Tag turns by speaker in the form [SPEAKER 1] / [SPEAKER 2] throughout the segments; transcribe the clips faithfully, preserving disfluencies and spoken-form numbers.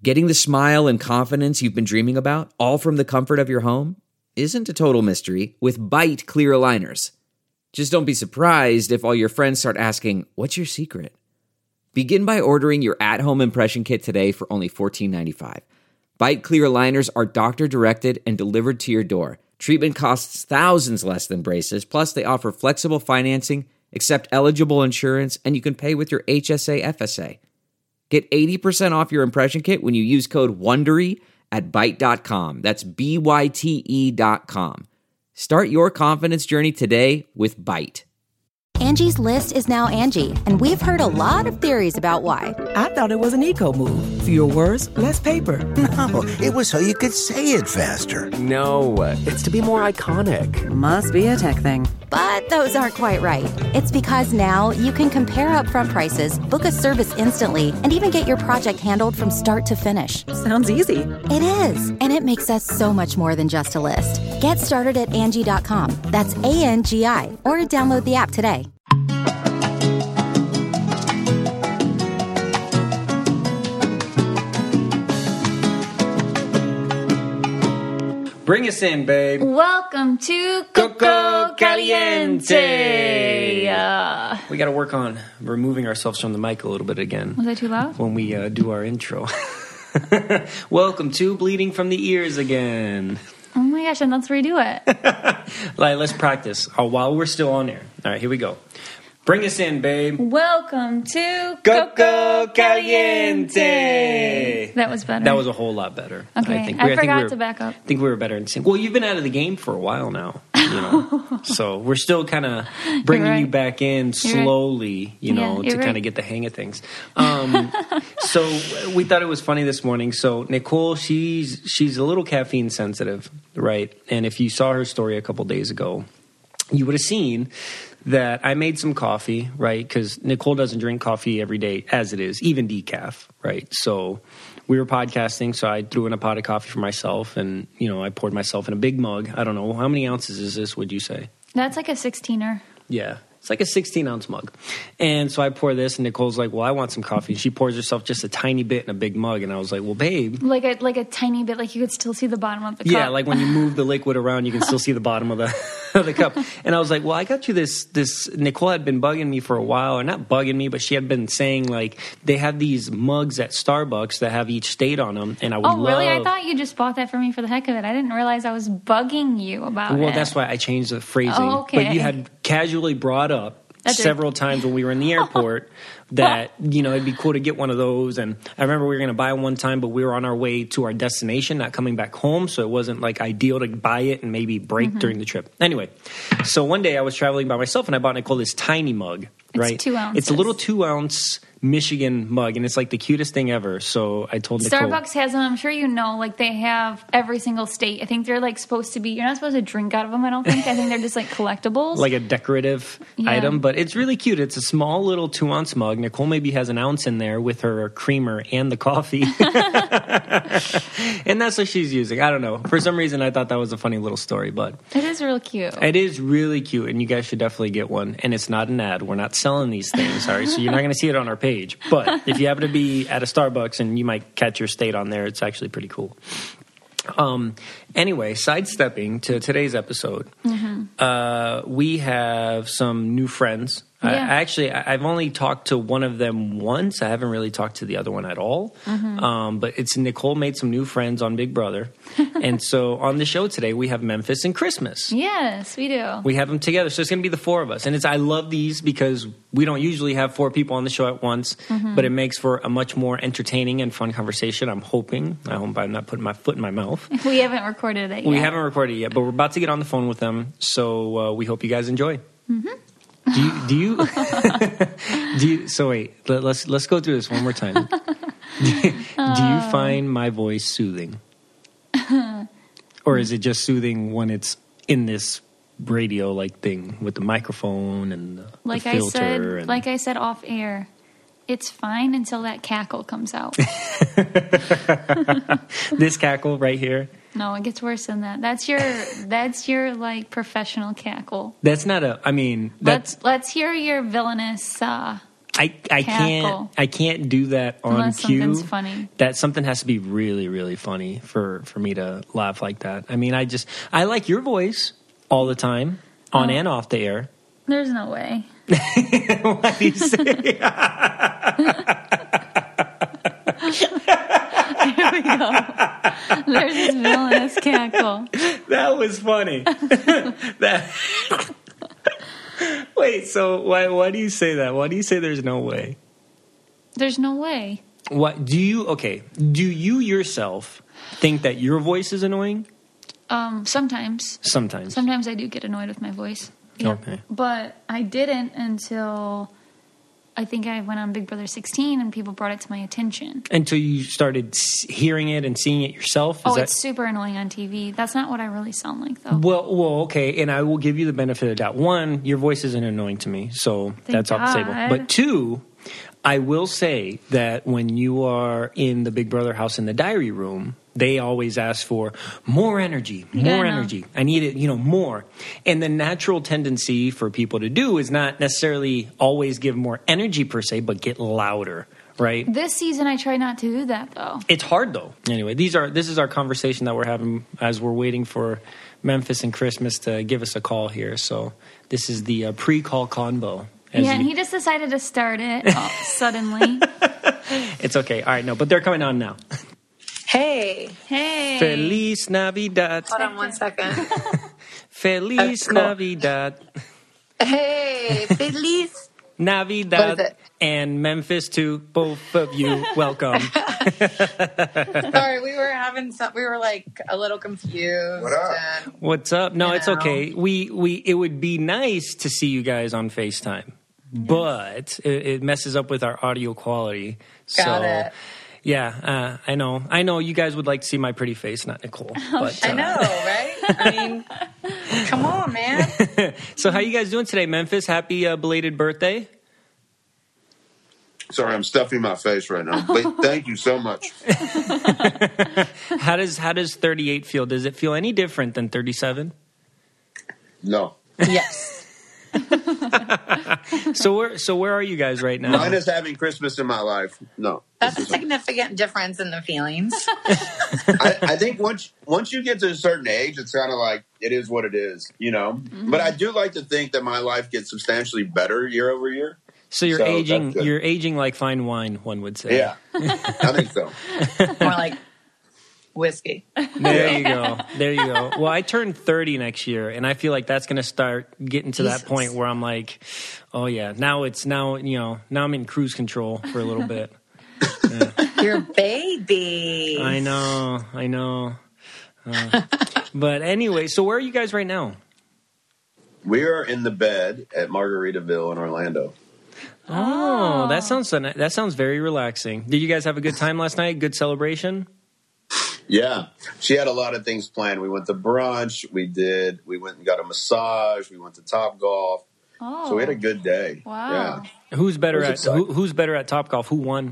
[SPEAKER 1] Getting the smile and confidence you've been dreaming about, all from the comfort of your home, isn't a total mystery with Byte clear aligners. Just don't be surprised if all your friends start asking, "What's your secret?" Begin by ordering your at-home impression kit today for only fourteen ninety-five. Byte clear aligners are doctor-directed and delivered to your door. Treatment costs thousands less than braces, plus they offer flexible financing, accept eligible insurance, and you can pay with your H S A F S A. Get eighty percent off your impression kit when you use code WONDERY at byte dot com. That's B Y T E dot com. Start your confidence journey today with Byte.
[SPEAKER 2] Angie's List is now Angie, and we've heard a lot of theories about why.
[SPEAKER 3] I thought it was an eco move. Fewer words, less paper.
[SPEAKER 4] No, it was so you could say it faster.
[SPEAKER 5] No, it's to be more iconic.
[SPEAKER 6] Must be a tech thing.
[SPEAKER 2] But those aren't quite right. It's because now you can compare upfront prices, book a service instantly, and even get your project handled from start to finish.
[SPEAKER 6] Sounds easy.
[SPEAKER 2] It is, and it makes us so much more than just a list. Get started at Angie dot com. That's A N G I, or download the app today.
[SPEAKER 7] Bring us in, babe.
[SPEAKER 8] Welcome to Coco Caliente. Uh,
[SPEAKER 7] We got to work on removing ourselves from the mic a little bit again.
[SPEAKER 8] Was I too loud?
[SPEAKER 7] When we uh, do our intro. Welcome to Bleeding from the Ears again.
[SPEAKER 8] Oh my gosh, and let's redo it.
[SPEAKER 7] Like, let's practice uh, while we're still on air. All right, here we go. Bring us in, babe.
[SPEAKER 8] Welcome to
[SPEAKER 7] Coco Caliente.
[SPEAKER 8] That was better.
[SPEAKER 7] That was a whole lot better.
[SPEAKER 8] Okay,
[SPEAKER 7] I, think.
[SPEAKER 8] I
[SPEAKER 7] We-
[SPEAKER 8] forgot
[SPEAKER 7] think we were,
[SPEAKER 8] to back up.
[SPEAKER 7] I think we were better in sync. Well, you've been out of the game for a while now, you know. So we're still kind of bringing
[SPEAKER 8] right.
[SPEAKER 7] you back in slowly, you know,
[SPEAKER 8] Yeah,
[SPEAKER 7] to
[SPEAKER 8] you're
[SPEAKER 7] kind of
[SPEAKER 8] right.
[SPEAKER 7] get the hang of things. Um, so we thought it was funny this morning. So Nicole, she's she's a little caffeine sensitive, right? And if you saw her story a couple days ago, you would have seen that I made some coffee, right? Because Nicole doesn't drink coffee every day as it is, even decaf, right? So we were podcasting, so I threw in a pot of coffee for myself, and, you know, I poured myself in a big mug. I don't know. How many ounces is this, would you say?
[SPEAKER 8] That's like a sixteener.
[SPEAKER 7] Yeah. It's like a sixteen-ounce mug. And so I pour this, and Nicole's like, well, I want some coffee. She pours herself just a tiny bit in a big mug, and I was like, well, babe.
[SPEAKER 8] Like a like a tiny bit, like you could still see the bottom of the cup.
[SPEAKER 7] Yeah, like when you move the liquid around, you can still see the bottom of the of the cup. And I was like, well, I got you this. This Nicole had been bugging me for a while, or not bugging me, but she had been saying, like, they have these mugs at Starbucks that have each state on them, and I would
[SPEAKER 8] Oh,
[SPEAKER 7] love.
[SPEAKER 8] really? I thought you just bought that for me for the heck of it. I didn't realize I was bugging you about it.
[SPEAKER 7] Well, that's why I changed the phrasing.
[SPEAKER 8] Oh, okay.
[SPEAKER 7] But you had casually brought up
[SPEAKER 8] That's
[SPEAKER 7] several
[SPEAKER 8] it.
[SPEAKER 7] times when we were in the airport that, you know, it'd be cool to get one of those. And I remember we were going to buy one time, but we were on our way to our destination, not coming back home. So it wasn't like ideal to buy it and maybe break
[SPEAKER 8] Mm-hmm.
[SPEAKER 7] during the trip. Anyway, so one day I was traveling by myself and I bought Nicole this tiny mug,
[SPEAKER 8] It's
[SPEAKER 7] right?
[SPEAKER 8] two ounces.
[SPEAKER 7] It's a little two ounce Michigan mug, and it's like the cutest thing ever. So I told Nicole.
[SPEAKER 8] Starbucks has them. I'm sure you know. Like they have every single state. I think they're like supposed to be. You're not supposed to drink out of them. I don't think. I think they're just like collectibles.
[SPEAKER 7] Like a decorative
[SPEAKER 8] Yeah.
[SPEAKER 7] item, but it's really cute. It's a small little two ounce mug. Nicole maybe has an ounce in there with her creamer and the coffee. And that's what she's using. I don't know. For some reason, I thought that was a funny little story, but
[SPEAKER 8] It is real cute.
[SPEAKER 7] it is really cute, and you guys should definitely get one. And it's not an ad. We're not selling these things, all right? So you're not going to see it on our page. But if you happen to be at a Starbucks and you might catch your state on there, it's actually pretty cool. Um. Anyway, sidestepping to today's episode,
[SPEAKER 8] Mm-hmm.
[SPEAKER 7] uh, we have some new friends. I,
[SPEAKER 8] Yeah.
[SPEAKER 7] I actually, I- I've only talked to one of them once. I haven't really talked to the other one at all.
[SPEAKER 8] Mm-hmm.
[SPEAKER 7] Um, but it's Nicole made some new friends on Big Brother. And so on the show today, we have Memphis and Christmas.
[SPEAKER 8] Yes, we do.
[SPEAKER 7] We have them together. So it's going to be the four of us. And it's I love these because we don't usually have four people on the show at once,
[SPEAKER 8] Mm-hmm.
[SPEAKER 7] but it makes for a much more entertaining and fun conversation. I'm hoping. I hope I'm not putting my foot in my mouth.
[SPEAKER 8] We haven't recorded it yet.
[SPEAKER 7] We haven't recorded it yet, but we're about to get on the phone with them. So uh, we hope you guys enjoy. Mm-hmm. Do you, do you, do you, so wait, let, let's, let's go through this one more time. Do you, do you find my voice soothing? Or is it just soothing when it's in this radio like thing with the microphone and the,
[SPEAKER 8] Like
[SPEAKER 7] the
[SPEAKER 8] I
[SPEAKER 7] filter?
[SPEAKER 8] said,
[SPEAKER 7] and,
[SPEAKER 8] like I said off air, it's fine until that cackle comes out.
[SPEAKER 7] this cackle right here.
[SPEAKER 8] No, it gets worse than that. That's your that's your like professional cackle.
[SPEAKER 7] That's not a, I mean, that's,
[SPEAKER 8] Let's let's hear your villainous uh,
[SPEAKER 7] I, I can't
[SPEAKER 8] Cackle.
[SPEAKER 7] I can't do that on
[SPEAKER 8] Unless
[SPEAKER 7] cue.
[SPEAKER 8] something's funny.
[SPEAKER 7] That something has to be really, really funny for, for me to laugh like that. I mean, I just I like your voice all the time, on
[SPEAKER 8] Oh.
[SPEAKER 7] and off the air.
[SPEAKER 8] There's no way.
[SPEAKER 7] What do you say?
[SPEAKER 8] Here we go. There's this villainous cackle.
[SPEAKER 7] That was funny. that. Wait, so why why do you say that? Why do you say there's no way?
[SPEAKER 8] There's no way.
[SPEAKER 7] What do you? Okay, do you yourself think that your voice is annoying?
[SPEAKER 8] Um, sometimes.
[SPEAKER 7] Sometimes.
[SPEAKER 8] Sometimes I do get annoyed with my voice. Yeah.
[SPEAKER 7] Okay.
[SPEAKER 8] But I didn't until I think I went on Big Brother sixteen and people brought it to my attention.
[SPEAKER 7] Until you started s- hearing it and seeing it yourself? Is
[SPEAKER 8] Oh,
[SPEAKER 7] that-
[SPEAKER 8] it's super annoying on T V. That's not what I really sound like, though.
[SPEAKER 7] Well, well, okay, and I will give you the benefit of the doubt. One, your voice isn't annoying to me, so that's off the table.
[SPEAKER 8] God.
[SPEAKER 7] But two, I will say that when you are in the Big Brother house in the diary room, they always ask for more energy, more
[SPEAKER 8] Yeah, I know.
[SPEAKER 7] energy. I need it, you know, more. And the natural tendency for people to do is not necessarily always give more energy per se, but get louder, right?
[SPEAKER 8] This season, I try not to do that, though.
[SPEAKER 7] It's hard though. Anyway, these are this is our conversation that we're having as we're waiting for Memphis and Christmas to give us a call here. So this is the uh, pre-call convo. as
[SPEAKER 8] Yeah, and
[SPEAKER 7] you-
[SPEAKER 8] he just decided to start it uh, suddenly.
[SPEAKER 7] It's okay. All right, no, but they're coming on now.
[SPEAKER 9] Hey,
[SPEAKER 8] Hey.
[SPEAKER 7] Feliz Navidad.
[SPEAKER 9] hold on one second.
[SPEAKER 7] Feliz
[SPEAKER 9] That's cool.
[SPEAKER 7] Navidad.
[SPEAKER 9] Hey, Feliz.
[SPEAKER 7] Navidad.
[SPEAKER 9] What is it?
[SPEAKER 7] And Memphis too. Both of you, welcome.
[SPEAKER 9] Sorry, we were having some. We were like a little confused.
[SPEAKER 4] What up?
[SPEAKER 9] And
[SPEAKER 7] What's up? No,
[SPEAKER 9] You
[SPEAKER 7] it's
[SPEAKER 9] know.
[SPEAKER 7] okay. We we it would be nice to see you guys on FaceTime, but it, it messes up with our audio quality.
[SPEAKER 9] Got
[SPEAKER 7] so,
[SPEAKER 9] it.
[SPEAKER 7] Yeah, uh, I know. I know you guys would like to see my pretty face, not Nicole. But,
[SPEAKER 9] I
[SPEAKER 7] uh,
[SPEAKER 9] know, right? I mean, come on, man.
[SPEAKER 7] So, how you guys doing today, Memphis? Happy uh, belated birthday!
[SPEAKER 10] Sorry, I'm stuffing my face right now. But thank you so much.
[SPEAKER 7] How does how does thirty-eight feel? Does it feel any different than thirty-seven?
[SPEAKER 10] No.
[SPEAKER 9] Yes.
[SPEAKER 7] So where so where are you guys right now?
[SPEAKER 10] Mine is having Christmas in my life. No.
[SPEAKER 9] That's a significant difference in the feelings.
[SPEAKER 10] I, I think once once you get to a certain age, it's kind of like it is what it is, you know.
[SPEAKER 9] Mm-hmm.
[SPEAKER 10] But I do like to think that my life gets substantially better year over year.
[SPEAKER 7] So you're
[SPEAKER 10] So
[SPEAKER 7] aging
[SPEAKER 10] that's good.
[SPEAKER 7] you're aging like fine wine, one would say.
[SPEAKER 10] Yeah, I think so.
[SPEAKER 9] More like whiskey.
[SPEAKER 7] There you go. There you go. Well, I turn thirty next year, and I feel like that's going to start getting to
[SPEAKER 9] Jesus.
[SPEAKER 7] that point where I'm like, oh yeah, now it's now you know now I'm in cruise control for a little bit.
[SPEAKER 9] Your baby.
[SPEAKER 7] I know, I know. Uh, but anyway, so where are you guys right now?
[SPEAKER 10] We are in the bed at Margaritaville in Orlando.
[SPEAKER 7] Oh, that sounds so ni- that sounds very relaxing. Did you guys have a good time last night? Good celebration?
[SPEAKER 10] Yeah, she had a lot of things planned. We went to brunch. We did. We went and got a massage. We went to Top Golf.
[SPEAKER 8] Oh.
[SPEAKER 10] So we had a good day.
[SPEAKER 8] Wow.
[SPEAKER 7] Who's better
[SPEAKER 10] It
[SPEAKER 7] at
[SPEAKER 10] was exciting.
[SPEAKER 7] who, who's better at Top Golf? Who won?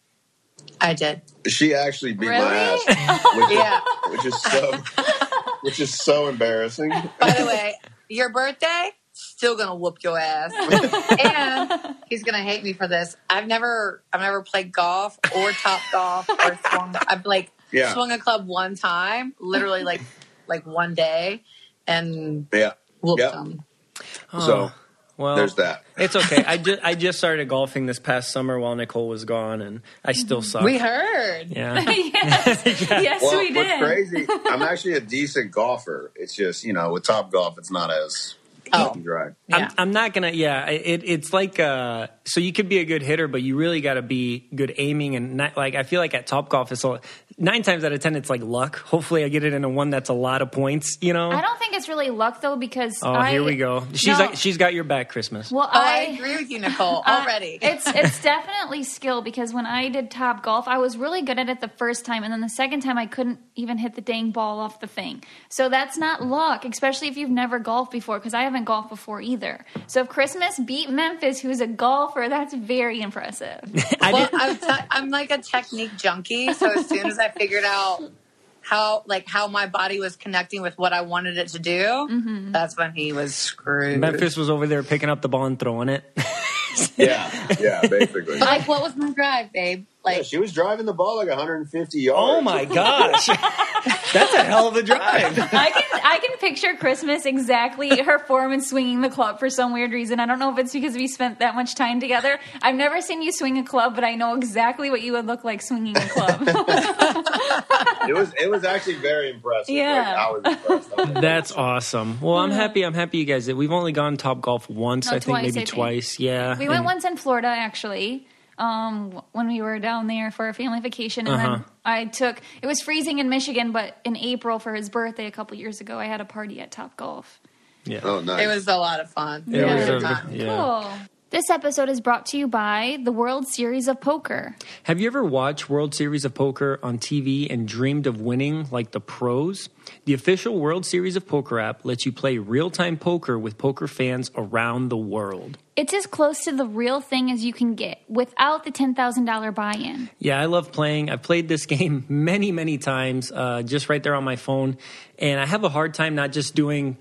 [SPEAKER 9] I did.
[SPEAKER 10] Yeah, she actually beat
[SPEAKER 8] Really?
[SPEAKER 10] my ass, which,
[SPEAKER 9] Yeah.
[SPEAKER 10] which is so, which is so embarrassing.
[SPEAKER 9] By the way, your birthday, still gonna whoop your ass. And he's gonna hate me for this. I've never, I've never played golf or Top Golf or swung. I've like
[SPEAKER 10] Yeah.
[SPEAKER 9] swung a club one time, literally like like one day, and
[SPEAKER 10] Yeah.
[SPEAKER 9] whooped
[SPEAKER 10] Yep.
[SPEAKER 9] him.
[SPEAKER 10] So
[SPEAKER 7] Well,
[SPEAKER 10] there's that.
[SPEAKER 7] It's okay. I just I just started golfing this past summer while Nicole was gone, and I still suck.
[SPEAKER 9] We heard.
[SPEAKER 7] Yeah.
[SPEAKER 8] yes, yes
[SPEAKER 10] Well,
[SPEAKER 8] we
[SPEAKER 10] what's
[SPEAKER 8] did.
[SPEAKER 10] crazy, I'm actually a decent golfer. It's just, you know, with Top Golf, it's not as
[SPEAKER 9] Oh.
[SPEAKER 10] cut and dry.
[SPEAKER 9] Yeah.
[SPEAKER 7] I'm, I'm not gonna. Yeah, it, it's like uh, so you could be a good hitter, but you really got to be good aiming and not, like I feel like at Top Golf, it's all, nine times out of ten it's like luck. Hopefully, I get it in a one that's a lot of points. You know.
[SPEAKER 8] I don't think it's really luck, though, because
[SPEAKER 7] Oh,
[SPEAKER 8] I,
[SPEAKER 7] here we go. She's
[SPEAKER 8] No.
[SPEAKER 7] like she's got your back, Christmas.
[SPEAKER 8] Well,
[SPEAKER 9] Oh, I
[SPEAKER 8] I
[SPEAKER 9] agree with you, Nicole.
[SPEAKER 8] I-
[SPEAKER 9] Already.
[SPEAKER 8] it's it's definitely skill, because when I did Top Golf, I was really good at it the first time, and then the second time I couldn't even hit the dang ball off the thing. So that's not luck, especially if you've never golfed before, because I haven't golfed before either. So if Christmas beat Memphis, who's a golfer, that's very impressive.
[SPEAKER 7] I
[SPEAKER 9] well,
[SPEAKER 7] did,
[SPEAKER 9] I'm, t- I'm like a technique junkie. So as soon as I figured out how like how my body was connecting with what I wanted it to do,
[SPEAKER 8] Mm-hmm.
[SPEAKER 9] that's when he was screwed.
[SPEAKER 7] Memphis was over there picking up the ball and throwing it.
[SPEAKER 5] years.
[SPEAKER 10] Yeah, yeah, basically.
[SPEAKER 9] But like, what was my drive, babe? Like,
[SPEAKER 10] yeah, she was driving the ball like one hundred fifty yards.
[SPEAKER 5] Oh my gosh, that's a hell of a drive.
[SPEAKER 8] I can I can picture Christmas exactly her form and swinging the club for some weird reason. I don't know if it's because we spent that much time together. I've never seen you swing a club, but I know exactly what you would look like swinging a club.
[SPEAKER 10] It was it was actually very impressive.
[SPEAKER 8] Yeah.
[SPEAKER 10] Like, I was impressed. I was like,
[SPEAKER 5] That's awesome. Well, I'm happy. I'm happy you guys did. We've only gone Top Golf once,
[SPEAKER 8] No,
[SPEAKER 5] I think,
[SPEAKER 8] twice,
[SPEAKER 5] maybe
[SPEAKER 8] I think.
[SPEAKER 5] twice. Yeah,
[SPEAKER 8] We went
[SPEAKER 5] And-
[SPEAKER 8] once in Florida, actually, um, when we were down there for a family vacation. And
[SPEAKER 5] Uh-huh.
[SPEAKER 8] then I took, it was freezing in Michigan, but in April for his birthday a couple years ago, I had a party at Top Golf.
[SPEAKER 5] Yeah.
[SPEAKER 10] Oh, nice.
[SPEAKER 9] it was a lot of fun.
[SPEAKER 5] It
[SPEAKER 8] Yeah.
[SPEAKER 5] was
[SPEAKER 9] Good
[SPEAKER 5] a-
[SPEAKER 9] time.
[SPEAKER 5] yeah.
[SPEAKER 8] Cool. This episode is brought to you by the World Series of Poker.
[SPEAKER 5] Have you ever watched World Series of Poker on T V and dreamed of winning like the pros? The official World Series of Poker app lets you play real-time poker with poker fans around the world.
[SPEAKER 8] It's as close to the real thing as you can get without the ten thousand dollars buy-in.
[SPEAKER 5] Yeah, I love playing. I've played this game many, many times, uh, just right there on my phone. And I have a hard time not just doing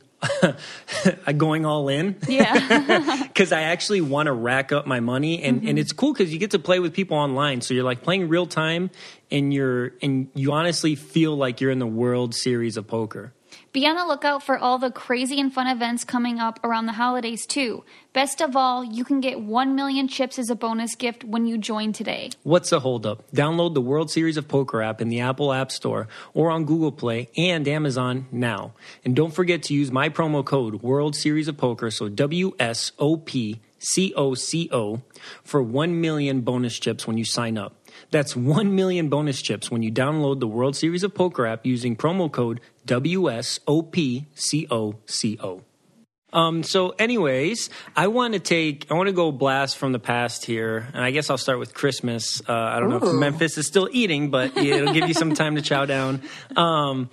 [SPEAKER 5] going all in.
[SPEAKER 8] Yeah.
[SPEAKER 5] Because I actually want to rack up my money. And,
[SPEAKER 8] Mm-hmm.
[SPEAKER 5] and it's cool because you get to play with people online. So you're like playing real time and you're and you honestly feel like you're in the World Series of Poker.
[SPEAKER 8] Be on the lookout for all the crazy and fun events coming up around the holidays, too. Best of all, you can get one million chips as a bonus gift when you join today.
[SPEAKER 5] What's the holdup? Download the World Series of Poker app in the Apple App Store or on Google Play and Amazon now. And don't forget to use my promo code World Series of Poker, so W S O P C O C O, for one million bonus chips when you sign up. That's one million bonus chips when you download the World Series of Poker app using promo code W S O P C O C O. Um, so anyways, I want to take, I want to go blast from the past here. And I guess I'll start with Christmas. Uh, I don't know if
[SPEAKER 9] Ooh.
[SPEAKER 5] Memphis is still eating, but it'll give you some time to chow down. Um,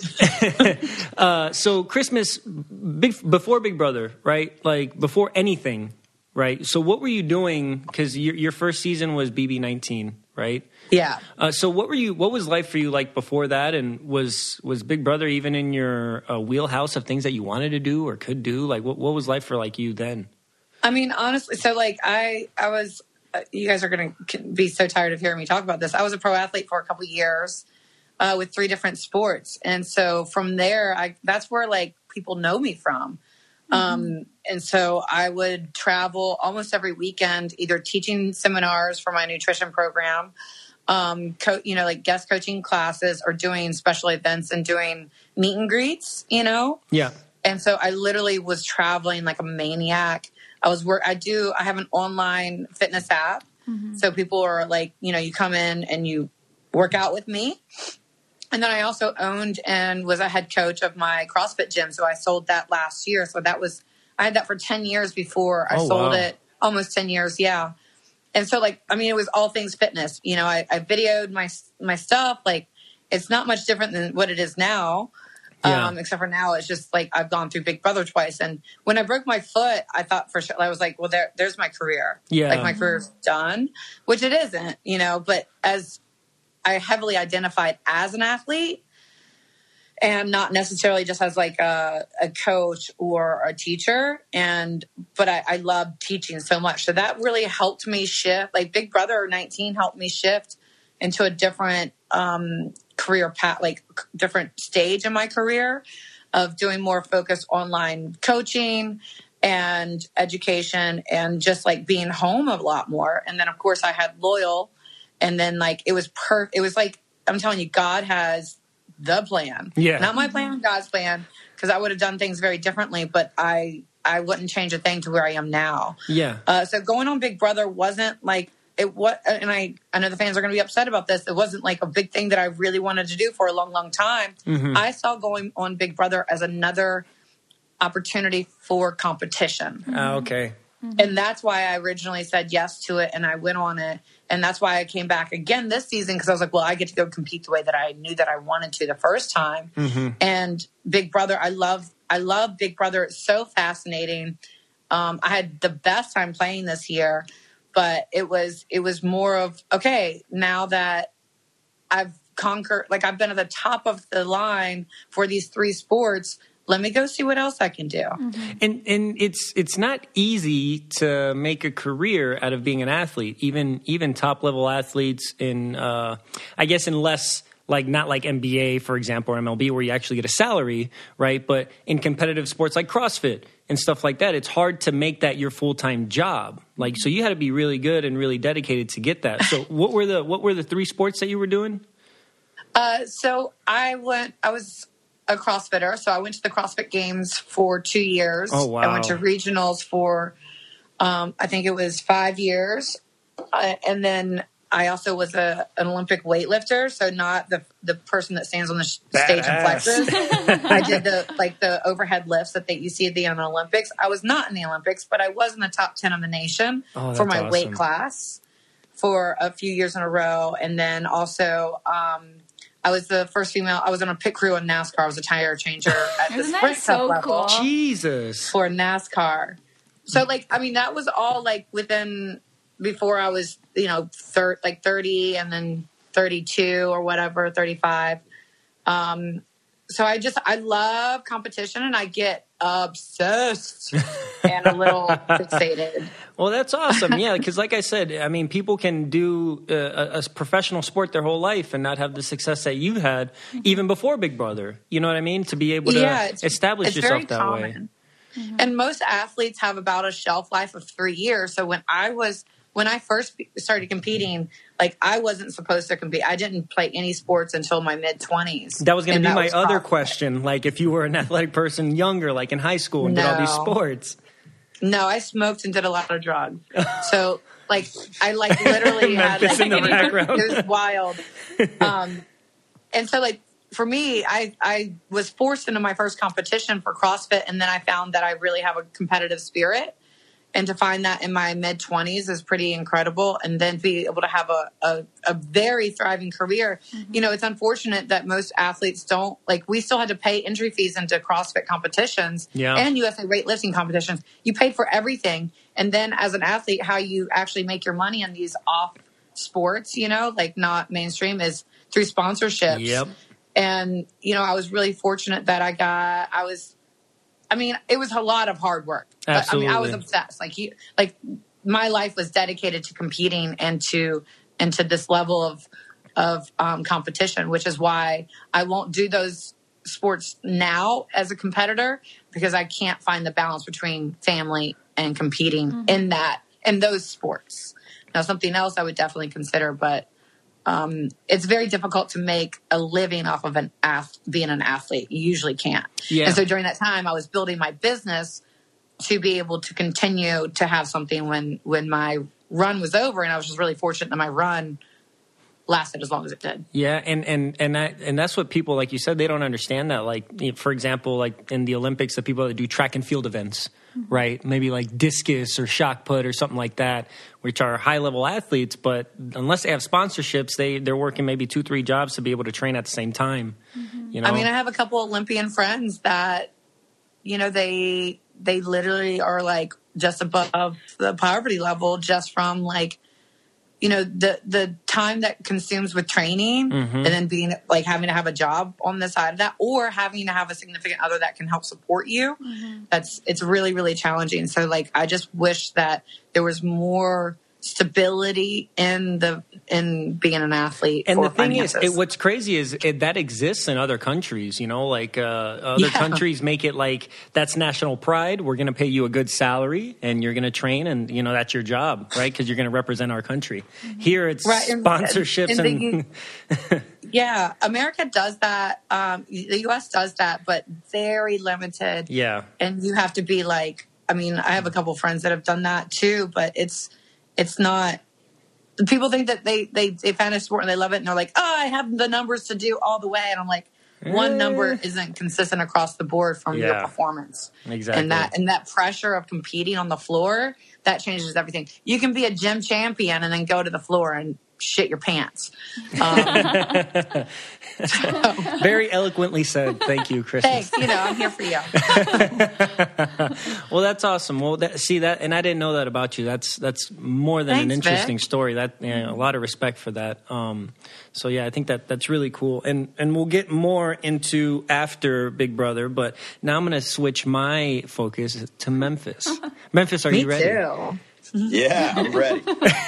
[SPEAKER 5] uh, so Christmas, big, before Big Brother, right? Like before anything, right? So what were you doing? Because your, your first season was B B nineteen, right?
[SPEAKER 9] Yeah.
[SPEAKER 5] Uh, so what were you? What was life for you like before that? And was was Big Brother even in your uh, wheelhouse of things that you wanted to do or could do? Like what what was life for like you then?
[SPEAKER 9] I mean, honestly, so like I, I was, uh, you guys are going to be so tired of hearing me talk about this. I was a pro athlete for a couple of years uh, with three different sports. And so from there, I, that's where like people know me from. Mm-hmm. Um, and so I would travel almost every weekend, either teaching seminars for my nutrition program, um, co- you know, like guest coaching classes or doing special events and doing meet and greets, you know?
[SPEAKER 5] Yeah.
[SPEAKER 9] And so I literally was traveling like a maniac. I was work. I do. I have an online fitness app, mm-hmm. so people are like, you know, you come in and you work out with me. And then I also owned and was a head coach of my CrossFit gym. So I sold that last year. So that was I had that for ten years before I
[SPEAKER 5] oh,
[SPEAKER 9] sold
[SPEAKER 5] wow.
[SPEAKER 9] it. Almost ten years, yeah. And so, like, I mean, it was all things fitness. You know, I, I videoed my my stuff. Like, it's not much different than what it is now.
[SPEAKER 5] Yeah.
[SPEAKER 9] Um, except for now, it's just like I've gone through Big Brother twice. And when I broke my foot, I thought for sure, I was like, well, there, there's my career.
[SPEAKER 5] Yeah.
[SPEAKER 9] Like my career's done, which it isn't, you know, but as I heavily identified as an athlete and not necessarily just as like a, a coach or a teacher. And, but I, I loved teaching so much. So that really helped me shift. Like Big Brother nineteen helped me shift into a different, um, career path, like different stage in my career of doing more focused online coaching and education and just like being home a lot more. And then of course I had Loyal, and then like, it was perfect. It was like, I'm telling you, God has the plan,
[SPEAKER 5] yeah,
[SPEAKER 9] not my plan, God's plan. Cause I would have done things very differently, but I, I wouldn't change a thing to where I am now.
[SPEAKER 5] Yeah.
[SPEAKER 9] Uh, so going on Big Brother wasn't like, it was, and I, I know the fans are going to be upset about this. It wasn't like a big thing that I really wanted to do for a long, long time.
[SPEAKER 5] Mm-hmm.
[SPEAKER 9] I saw going on Big Brother as another opportunity for competition.
[SPEAKER 5] Oh, okay.
[SPEAKER 9] Mm-hmm. And that's why I originally said yes to it, and I went on it. And that's why I came back again this season, because I was like, well, I get to go compete the way that I knew that I wanted to the first time.
[SPEAKER 5] Mm-hmm.
[SPEAKER 9] And Big Brother, I love, I love Big Brother. It's so fascinating. Um, I had the best time playing this year. But it was it was more of, okay, now that I've conquered, like I've been at the top of the line for these three sports, let me go see what else I can do.
[SPEAKER 7] Mm-hmm. And and it's it's not easy to make a career out of being an athlete. Even even top level athletes in uh, I guess in less like not like N B A, for example, or M L B, where you actually get a salary, right? But in competitive sports like CrossFit and stuff like that, it's hard to make that your full time job. Like, so you had to be really good and really dedicated to get that. So what were the what were the three sports that you were doing?
[SPEAKER 9] Uh, so I went. I was a CrossFitter, so I went to the CrossFit Games for two years.
[SPEAKER 7] Oh wow!
[SPEAKER 9] I went to regionals for um, I think it was five years, uh, and then I also was a, an Olympic weightlifter, so not the the person that stands on the sh- stage and flexes. I did the like the overhead lifts that they, you see at the Olympics. I was not in the Olympics, but I was in the top ten of the nation
[SPEAKER 7] oh,
[SPEAKER 9] for my
[SPEAKER 7] awesome.
[SPEAKER 9] weight class for a few years in a row, and then also um, I was the first female. I was on a pit crew in NASCAR. I was a tire changer at the
[SPEAKER 8] Isn't that
[SPEAKER 9] sprint
[SPEAKER 8] so
[SPEAKER 9] cup level
[SPEAKER 8] cool?
[SPEAKER 7] Jesus,
[SPEAKER 9] for NASCAR. So like, I mean, that was all like within. Before I was, you know, thir- like thirty and then thirty-two or whatever, thirty-five. Um, so I just, I love competition and I get obsessed and a little fixated.
[SPEAKER 7] Well, that's awesome. Yeah, because like I said, I mean, people can do uh, a, a professional sport their whole life and not have the success that you had even before Big Brother. You know what I mean? To be able to
[SPEAKER 9] yeah, it's,
[SPEAKER 7] establish
[SPEAKER 9] it's
[SPEAKER 7] yourself
[SPEAKER 9] very
[SPEAKER 7] that
[SPEAKER 9] common.
[SPEAKER 7] way.
[SPEAKER 9] Mm-hmm. And most athletes have about a shelf life of three years. So when I was, when I first started competing, like I wasn't supposed to compete. I didn't play any sports until my mid twenties.
[SPEAKER 7] That was going to be my other
[SPEAKER 9] CrossFit.
[SPEAKER 7] question. Like if you were an athletic person younger, like in high school and
[SPEAKER 9] no.
[SPEAKER 7] did all these sports.
[SPEAKER 9] No, I smoked and did a lot of drugs. So like, I like literally had
[SPEAKER 7] Memphis
[SPEAKER 9] like,
[SPEAKER 7] in the background.
[SPEAKER 9] It was wild. Um, and so like, for me, I, I was forced into my first competition for CrossFit, and then I found that I really have a competitive spirit. And to find that in my mid-twenties is pretty incredible. And then to be able to have a, a, a very thriving career. Mm-hmm. You know, it's unfortunate that most athletes don't, like, we still had to pay entry fees into CrossFit competitions
[SPEAKER 7] yeah.
[SPEAKER 9] and U S A weightlifting competitions. You paid for everything. And then as an athlete, how you actually make your money in these off sports, you know, like not mainstream, is through sponsorships.
[SPEAKER 7] Yep.
[SPEAKER 9] And, you know, I was really fortunate that I got, I was, I mean, it was a lot of hard work.
[SPEAKER 7] Absolutely.
[SPEAKER 9] But, I mean, I was obsessed. Like, you, like my life was dedicated to competing and to, and to this level of, of um, competition, which is why I won't do those sports now as a competitor, because I can't find the balance between family and competing mm-hmm. in that, in those sports. Now, something else I would definitely consider, but Um, it's very difficult to make a living off of an ath- being an athlete. You usually can't.
[SPEAKER 7] Yeah.
[SPEAKER 9] And so during that time, I was building my business to be able to continue to have something when, when my run was over. And I was just really fortunate that my run lasted as long as it did.
[SPEAKER 7] Yeah, and and and that and that's what people, like you said, they don't understand that. Like, for example, like in the Olympics, the people that do track and field events, mm-hmm. right? Maybe like discus or shot put or something like that, which are high level athletes, but unless they have sponsorships, they they're working maybe two, three jobs to be able to train at the same time. Mm-hmm. You know,
[SPEAKER 9] I mean, I have a couple Olympian friends that, you know, they they literally are like just above the poverty level just from like, you know, the the time that consumes with training mm-hmm. and then being like having to have a job on the side of that, or having to have a significant other that can help support you. Mm-hmm. That's, it's really, really challenging. So like, I just wish that there was more stability in the, in being an athlete.
[SPEAKER 7] And
[SPEAKER 9] for
[SPEAKER 7] the thing
[SPEAKER 9] finances.
[SPEAKER 7] is, it, what's crazy is it, that exists in other countries, you know, like uh, other
[SPEAKER 9] yeah.
[SPEAKER 7] countries make it like that's national pride. We're going to pay you a good salary and you're going to train and, you know, that's your job, right? Because you're going to represent our country. Here it's right. sponsorships. And, and
[SPEAKER 9] the, yeah, America does that. Um, the U S does that, but very limited.
[SPEAKER 7] Yeah.
[SPEAKER 9] And you have to be like, I mean, I have a couple friends that have done that too, but it's, it's not, people think that they, they, they find a sport and they love it and they're like, oh, I have the numbers to do all the way. And I'm like, one number isn't consistent across the board from
[SPEAKER 7] yeah.
[SPEAKER 9] your performance.
[SPEAKER 7] Exactly.
[SPEAKER 9] And that, and that pressure of competing on the floor, that changes everything. You can be a gym champion and then go to the floor and shit your pants. Um,
[SPEAKER 7] So, very eloquently said. Thank you, Kristen.
[SPEAKER 9] Thanks. You know, I'm here for you.
[SPEAKER 7] Well, that's awesome. Well, that, see that, and I didn't know that about you. That's that's more than
[SPEAKER 9] Thanks,
[SPEAKER 7] an interesting
[SPEAKER 9] Vic.
[SPEAKER 7] story. That yeah, a lot of respect for that. Um, so yeah, I think that that's really cool. And and we'll get more into after Big Brother. But now I'm going to switch my focus to Memphis. Memphis, are
[SPEAKER 9] Me
[SPEAKER 7] you ready?
[SPEAKER 9] too.
[SPEAKER 10] Yeah, I'm ready.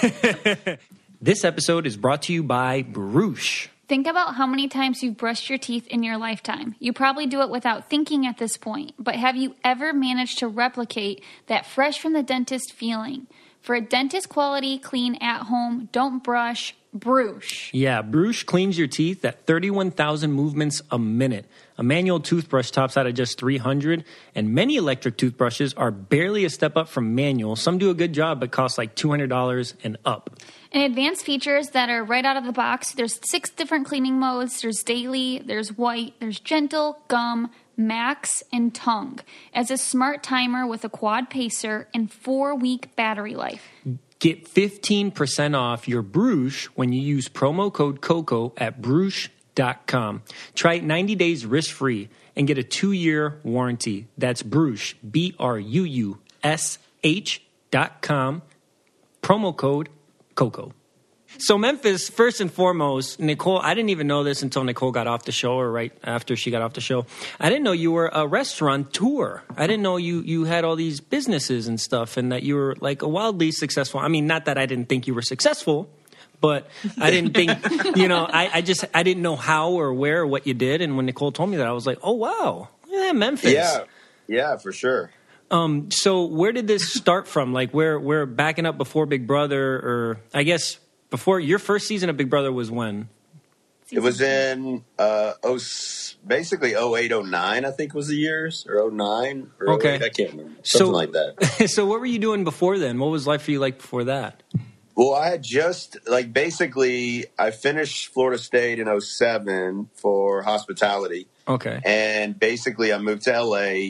[SPEAKER 7] This episode is brought to you by Bruche.
[SPEAKER 8] Think about how many times you've brushed your teeth in your lifetime. You probably do it without thinking at this point, but have you ever managed to replicate that fresh from the dentist feeling? For a dentist quality clean at home, don't brush, Bruche.
[SPEAKER 7] Yeah, Bruche cleans your teeth at thirty-one thousand movements a minute. A manual toothbrush tops out at just three hundred, and many electric toothbrushes are barely a step up from manual. Some do a good job, but cost like two hundred dollars and up.
[SPEAKER 8] And advanced features that are right out of the box. There's six different cleaning modes. There's daily, there's white, there's gentle, gum, max, and tongue. As a smart timer with a quad pacer and four-week battery life.
[SPEAKER 7] Get fifteen percent off your Bruche when you use promo code COCO at Bruche dot com. Try it ninety days risk-free and get a two-year warranty. That's Bruche, B R U U S H dot com. Promo code COCO. So Memphis, first and foremost, Nicole, I didn't even know this until Nicole got off the show or right after she got off the show. I didn't know you were a restaurateur. I didn't know you, you had all these businesses and stuff and that you were like a wildly successful. I mean, not that I didn't think you were successful, but I didn't think, you know, I, I just, I didn't know how or where or what you did. And when Nicole told me that, I was like, oh, wow, yeah, Memphis.
[SPEAKER 10] Yeah, yeah, for sure.
[SPEAKER 7] Um, so where did this start from? Like where, where backing up before Big Brother or I guess before your first season of Big Brother was when?
[SPEAKER 10] It was in uh, oh, basically oh eight, oh nine, I think was the years, or oh nine, or
[SPEAKER 7] okay.
[SPEAKER 10] oh eight, I can't remember. Something
[SPEAKER 7] so,
[SPEAKER 10] like that.
[SPEAKER 7] So what were you doing before then? What was life for you like before that?
[SPEAKER 10] Well, I had just, like, basically, I finished Florida State in oh seven for hospitality.
[SPEAKER 7] Okay.
[SPEAKER 10] And basically, I moved to L A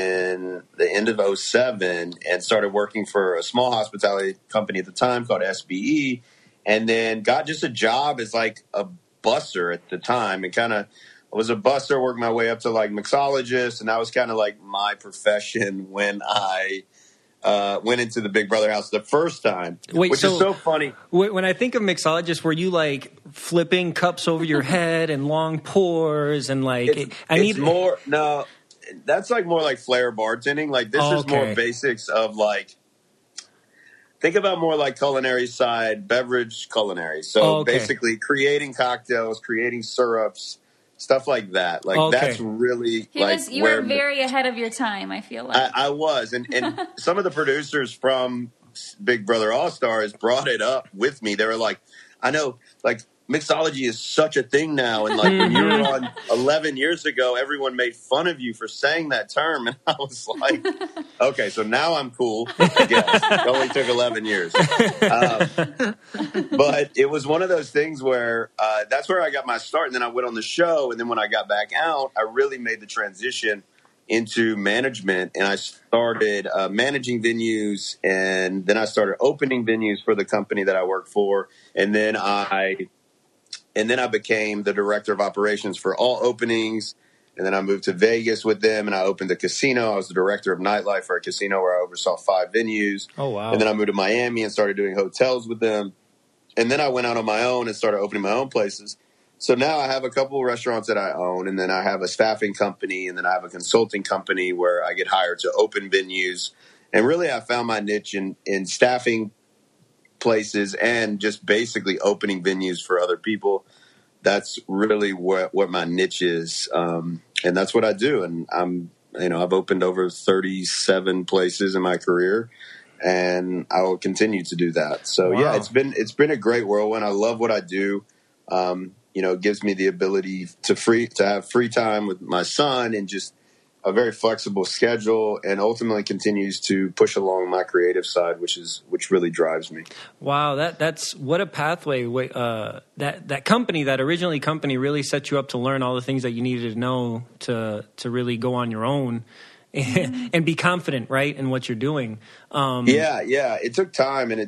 [SPEAKER 10] in the end of oh seven and started working for a small hospitality company at the time called S B E. And then got just a job as, like, a busser at the time. And kind of I was a busser, worked my way up to, like, mixologist. And that was kind of, like, my profession when I uh, went into the Big Brother house the first time.
[SPEAKER 7] Wait,
[SPEAKER 10] which
[SPEAKER 7] so
[SPEAKER 10] is so funny.
[SPEAKER 7] When I think of mixologist, were you, like, flipping cups over your head and long pours and, like...
[SPEAKER 10] It's,
[SPEAKER 7] I
[SPEAKER 10] it's
[SPEAKER 7] need
[SPEAKER 10] more... No, that's, like, more like flair bartending. Like, this
[SPEAKER 7] oh,
[SPEAKER 10] is
[SPEAKER 7] okay.
[SPEAKER 10] more basics of, like... Think about more like culinary side, beverage culinary. So
[SPEAKER 7] oh, okay.
[SPEAKER 10] basically creating cocktails, creating syrups, stuff like that. Like
[SPEAKER 7] okay.
[SPEAKER 10] that's really
[SPEAKER 8] he
[SPEAKER 10] like
[SPEAKER 8] was, you
[SPEAKER 10] where
[SPEAKER 8] were very ahead of your time, I feel like.
[SPEAKER 10] I, I was. And, and some of the producers from Big Brother All-Stars brought it up with me. They were like, I know, like, mixology is such a thing now. And like when you were on eleven years ago, everyone made fun of you for saying that term. And I was like, okay, so now I'm cool. I guess. It only took eleven years. Um, but it was one of those things where uh, that's where I got my start. And then I went on the show. And then when I got back out, I really made the transition into management. And I started uh, managing venues. And then I started opening venues for the company that I work for. And then I... And then I became the director of operations for all openings. And then I moved to Vegas with them, and I opened a casino. I was the director of nightlife for a casino where I oversaw five venues.
[SPEAKER 7] Oh, wow.
[SPEAKER 10] And then I moved to Miami and started doing hotels with them. And then I went out on my own and started opening my own places. So now I have a couple of restaurants that I own, and then I have a staffing company, and then I have a consulting company where I get hired to open venues. And really I found my niche in, in staffing places and just basically opening venues for other people. That's really what what my niche is, um, and that's what I do. And I'm, you know, I've opened over thirty-seven places in my career, and I will continue to do that. So wow. yeah, it's been it's been a great whirlwind. I love what I do. Um, you know, it gives me the ability to free to have free time with my son and just a very flexible schedule, and ultimately continues to push along my creative side, which is which really drives me.
[SPEAKER 7] Wow, that that's what a pathway. Uh, that that company, that originally company, really set you up to learn all the things that you needed to know to to really go on your own and, and be confident, right, in what you're doing. Um,
[SPEAKER 10] yeah, yeah, it took time, and it took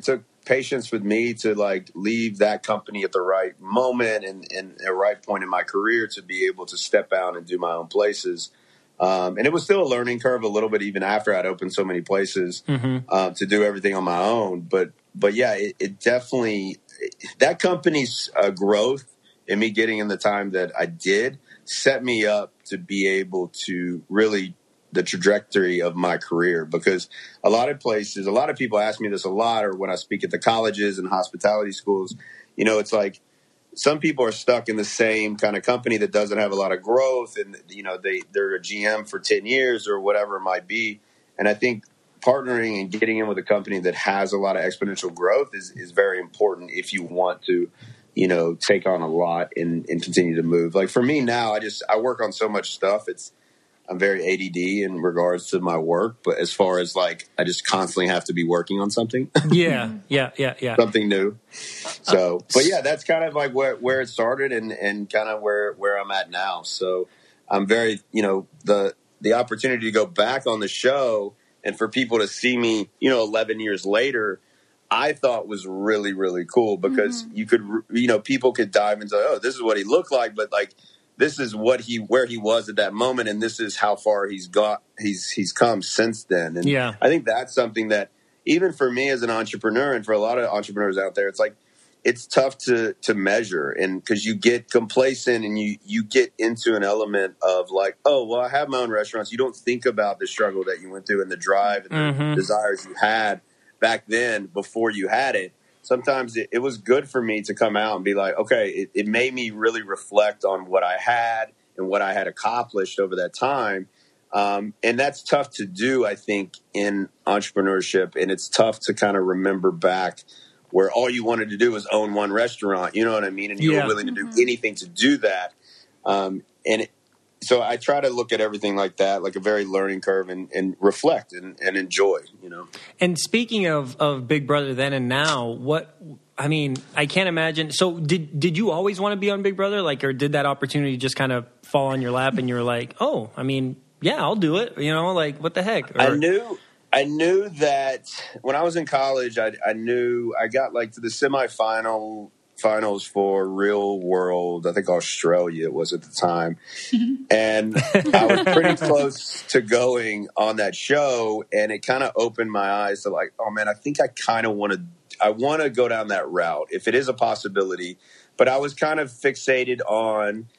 [SPEAKER 10] patience with me to like leave that company at the right moment and, and a right point in my career to be able to step out and do my own places. Um, and it was still a learning curve a little bit, even after I'd opened so many places, mm-hmm. uh, to do everything on my own. But, but yeah, it, it definitely, that company's uh, growth and me getting in the time that I did set me up to be able to really the trajectory of my career, because a lot of places, a lot of people ask me this a lot, or when I speak at the colleges and hospitality schools, you know, it's like some people are stuck in the same kind of company that doesn't have a lot of growth, and, you know, they, they're a G M for ten years or whatever it might be. And I think partnering and getting in with a company that has a lot of exponential growth is, is very important if you want to, you know, take on a lot and, and continue to move. Like for me now, I just, I work on so much stuff. It's, I'm very A D D in regards to my work, but as far as like, I just constantly have to be working on something.
[SPEAKER 7] Yeah, yeah, yeah, yeah.
[SPEAKER 10] Something new. So, but yeah, that's kind of like where, where it started and, and kind of where, where I'm at now. So I'm very, you know, the, the opportunity to go back on the show and for people to see me, you know, eleven years later, I thought was really, really cool because mm-hmm. you could, you know, people could dive into, oh, this is what he looked like, but like, this is what he, where he was at that moment, and this is how far he's got, he's he's come since then. And
[SPEAKER 7] yeah.
[SPEAKER 10] I think that's something that even for me as an entrepreneur, and for a lot of entrepreneurs out there, it's like it's tough to to measure, and because you get complacent and you you get into an element of like, oh, well, I have my own restaurants. You don't think about the struggle that you went through and the drive and
[SPEAKER 7] mm-hmm.
[SPEAKER 10] the desires you had back then before you had it. Sometimes it, it was good for me to come out and be like, okay, it, it made me really reflect on what I had and what I had accomplished over that time. Um, and that's tough to do, I think, in entrepreneurship. And it's tough to kind of remember back where all you wanted to do was own one restaurant. You know what I mean? And you
[SPEAKER 7] yeah.
[SPEAKER 10] were willing to do anything to do that. Um, and it, so I try to look at everything like that, like a very learning curve, and, and reflect and, and enjoy, you know.
[SPEAKER 7] And speaking of, of Big Brother then and now, what, I mean, I can't imagine. So did did you always want to be on Big Brother? Like, or did that opportunity just kind of fall on your lap and you're like, oh, I mean, yeah, I'll do it. You know, like, what the heck? Or,
[SPEAKER 10] I knew I knew that when I was in college, I, I knew I got like to the semifinal finals for Real World, I think Australia it was at the time. And I was pretty close to going on that show, and it kind of opened my eyes to like, oh man, I think I kind of want to, I want to go down that route if it is a possibility. But I was kind of fixated on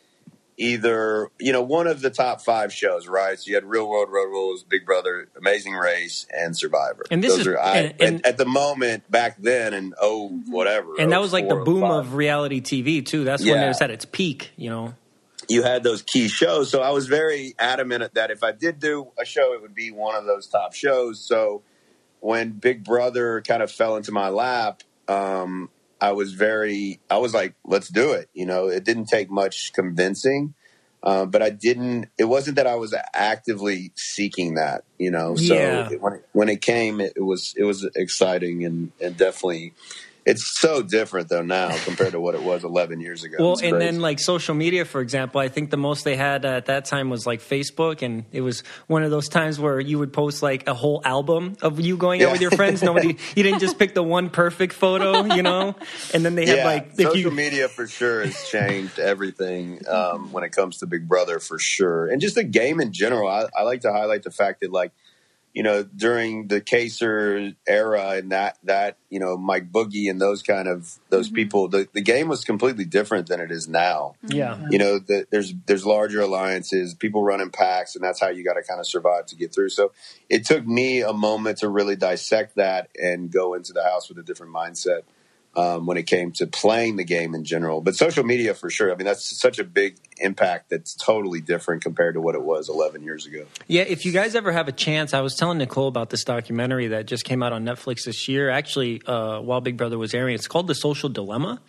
[SPEAKER 10] either, you know, one of the top five shows, right? So you had Real World, Road Rules, Big Brother, Amazing Race, and Survivor.
[SPEAKER 7] And this
[SPEAKER 10] Those
[SPEAKER 7] is
[SPEAKER 10] are, I,
[SPEAKER 7] and, and,
[SPEAKER 10] at, at the moment back then, and oh, whatever.
[SPEAKER 7] And that was like the boom
[SPEAKER 10] five.
[SPEAKER 7] of reality T V too. That's
[SPEAKER 10] yeah.
[SPEAKER 7] when it was at its peak, you know.
[SPEAKER 10] You had those key shows, so I was very adamant that if I did do a show, it would be one of those top shows. So when Big Brother kind of fell into my lap, um, I was very, I was like, let's do it. You know, it didn't take much convincing, uh, but I didn't, it wasn't that I was actively seeking that, you know, so
[SPEAKER 7] yeah.
[SPEAKER 10] it, when, it, when it came, it, it was, it was exciting and, and definitely, it's so different though now compared to what it was eleven years ago.
[SPEAKER 7] Well, and then like social media, for example, I think the most they had uh, at that time was like Facebook, and it was one of those times where you would post like a whole album of you going
[SPEAKER 10] yeah.
[SPEAKER 7] out with your friends. Nobody, you didn't just pick the one perfect photo, you know. And then they had
[SPEAKER 10] yeah,
[SPEAKER 7] like
[SPEAKER 10] social
[SPEAKER 7] you,
[SPEAKER 10] media for sure has changed everything um, when it comes to Big Brother for sure, and just the game in general. I, I like to highlight the fact that like, you know, during the Kaser era and that, that, you know, Mike Boogie and those kind of, those mm-hmm. people, the, the game was completely different than it is now.
[SPEAKER 7] Yeah.
[SPEAKER 10] You know, the, there's, there's larger alliances, people running packs, and that's how you got to kind of survive to get through. So it took me a moment to really dissect that and go into the house with a different mindset. Um, when it came to playing the game in general. But social media for sure. I mean, that's such a big impact that's totally different compared to what it was eleven years ago.
[SPEAKER 7] Yeah, if you guys ever have a chance, I was telling Nicole about this documentary that just came out on Netflix this year, actually, uh, while Big Brother was airing. It's called The Social Dilemma.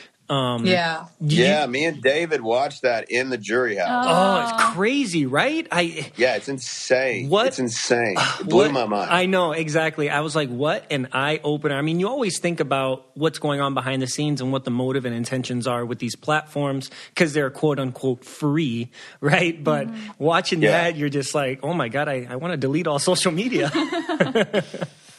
[SPEAKER 7] Um,
[SPEAKER 9] yeah.
[SPEAKER 10] Yeah, me and David watched that in the jury house.
[SPEAKER 7] Oh, it's crazy, right? I
[SPEAKER 10] Yeah, it's insane.
[SPEAKER 7] What?
[SPEAKER 10] It's insane. It blew
[SPEAKER 7] what,
[SPEAKER 10] my mind.
[SPEAKER 7] I know, exactly. I was like, what an eye-opener. I mean, you always think about what's going on behind the scenes and what the motive and intentions are with these platforms because they're quote-unquote free, right? But mm-hmm. watching
[SPEAKER 10] yeah.
[SPEAKER 7] that, you're just like, oh, my God, I, I want to delete all social media.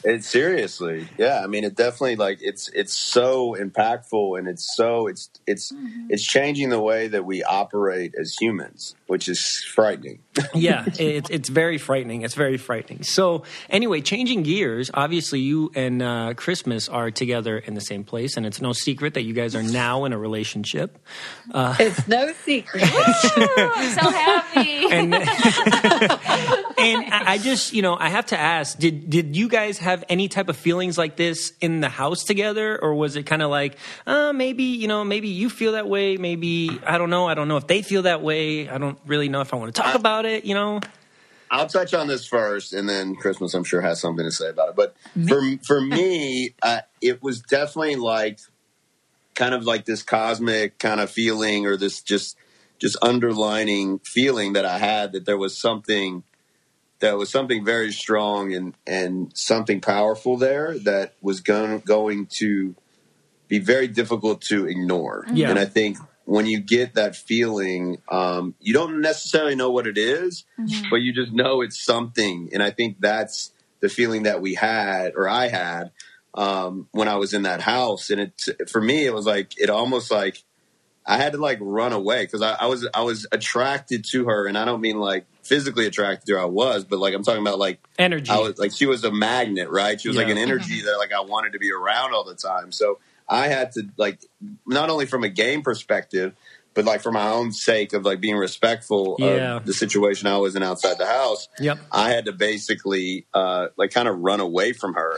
[SPEAKER 10] It seriously, yeah. I mean, it definitely like it's it's so impactful, and it's so it's it's mm-hmm. it's changing the way that we operate as humans, which is frightening.
[SPEAKER 7] Yeah, it's it's very frightening. It's very frightening. So anyway, changing gears. Obviously, you and uh, Christmas are together in the same place, and it's no secret that you guys are now in a relationship.
[SPEAKER 9] Uh, it's no secret.
[SPEAKER 8] I'm so happy.
[SPEAKER 7] And, and I just, you know, I have to ask: Did did you guys have have any type of feelings like this in the house together, or was it kind of like, uh, maybe, you know, maybe you feel that way, maybe, I don't know, I don't know if they feel that way, I don't really know if I want to talk about it, you know?
[SPEAKER 10] I'll touch on this first, and then Christmas, I'm sure, has something to say about it. But for for me, uh, it was definitely like, kind of like this cosmic kind of feeling, or this just just underlining feeling that I had that there was something That was something very strong and, and something powerful there that was going, going to be very difficult to ignore.
[SPEAKER 7] Yeah.
[SPEAKER 10] And I think when you get that feeling, um, you don't necessarily know what it is, mm-hmm. but you just know it's something. And I think that's the feeling that we had, or I had, um, when I was in that house. And it, for me, it was like, it almost like I had to like run away, because I, I was, I was attracted to her. And I don't mean like physically attracted to her, I was, but like I'm talking about like
[SPEAKER 7] energy.
[SPEAKER 10] I was like, she was a magnet, right? She was yeah. like an energy that like I wanted to be around all the time. So I had to like, not only from a game perspective, but like for my own sake of like being respectful
[SPEAKER 7] yeah.
[SPEAKER 10] of the situation I was in outside the house.
[SPEAKER 7] Yep.
[SPEAKER 10] I had to basically uh, like kind of run away from her.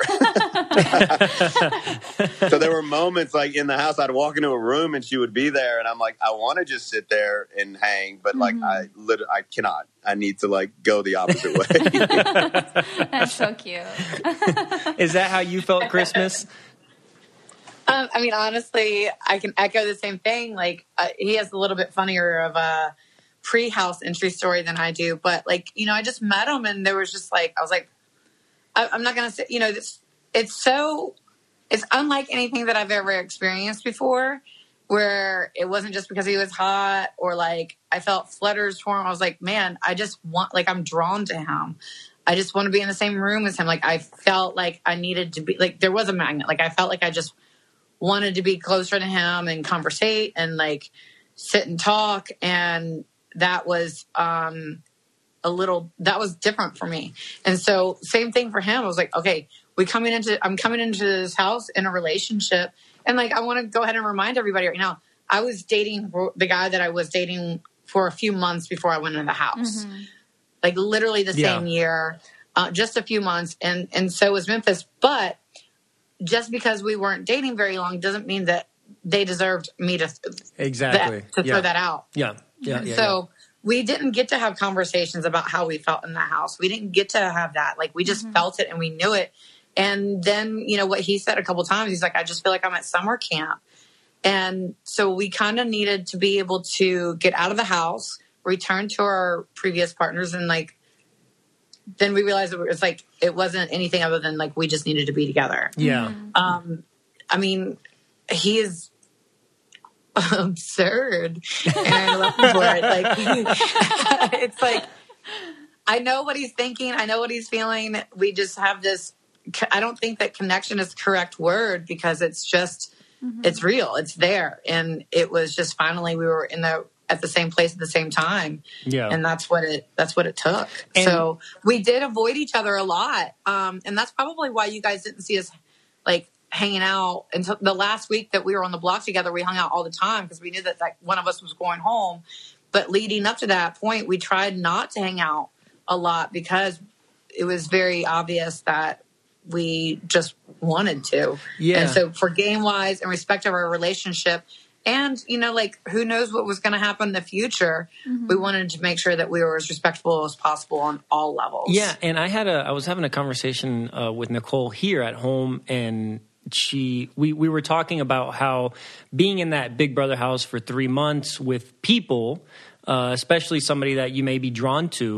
[SPEAKER 10] So there were moments like in the house, I'd walk into a room and she would be there, and I'm like, I want to just sit there and hang, but like mm-hmm. I literally I cannot. I need to like go the opposite way.
[SPEAKER 8] That's so cute.
[SPEAKER 7] Is that how you felt Christmas?
[SPEAKER 9] Um, I mean, honestly, I can echo the same thing. Like, uh, he has a little bit funnier of a pre-house entry story than I do. But, like, you know, I just met him, and there was just, like, I was like, I, I'm not going to say, you know, this, it's so, it's unlike anything that I've ever experienced before, where it wasn't just because he was hot or, like, I felt flutters for him. I was like, man, I just want, like, I'm drawn to him. I just want to be in the same room as him. Like, I felt like I needed to be, like, there was a magnet. Like, I felt like I just wanted to be closer to him and conversate and like sit and talk. And that was um, a little, that was different for me. And so same thing for him. I was like, okay, we coming into, I'm coming into this house in a relationship. And like, I want to go ahead and remind everybody right now, I was dating the guy that I was dating for a few months before I went into the house, mm-hmm. like literally the
[SPEAKER 7] yeah.
[SPEAKER 9] same year, uh, just a few months. And, and so was Memphis. But just because we weren't dating very long doesn't mean that they deserved me to
[SPEAKER 7] exactly
[SPEAKER 9] that, to
[SPEAKER 7] yeah.
[SPEAKER 9] throw that out.
[SPEAKER 7] Yeah, yeah. yeah
[SPEAKER 9] so
[SPEAKER 7] yeah.
[SPEAKER 9] we didn't get to have conversations about how we felt in the house. We didn't get to have that. Like we just mm-hmm. felt it and we knew it. And then you know what he said a couple times. He's like, I just feel like I'm at summer camp. And so we kind of needed to be able to get out of the house, return to our previous partners, and like. Then we realized it was like it wasn't anything other than like we just needed to be together.
[SPEAKER 7] Yeah.
[SPEAKER 9] Um, I mean, he is absurd, and I love him for it. Like it's like I know what he's thinking. I know what he's feeling. We just have this. I don't think that connection is the correct word because it's just mm-hmm. it's real. It's there, and it was just finally we were in the. At the same place at the same time.
[SPEAKER 7] Yeah.
[SPEAKER 9] And that's what it, that's what it took. And so we did avoid each other a lot. Um, and that's probably why you guys didn't see us like hanging out until the last week that we were on the block together. We hung out all the time because we knew that like one of us was going home, but leading up to that point, we tried not to hang out a lot because it was very obvious that we just wanted to.
[SPEAKER 7] Yeah.
[SPEAKER 9] And so for game wise and respect of our relationship, and, you know, like, who knows what was going to happen in the future? Mm-hmm. We wanted to make sure that we were as respectful as possible on all levels.
[SPEAKER 7] Yeah, and I had a, I was having a conversation uh, with Nicole here at home, and she, we, we were talking about how being in that Big Brother house for three months with people, uh, especially somebody that you may be drawn to,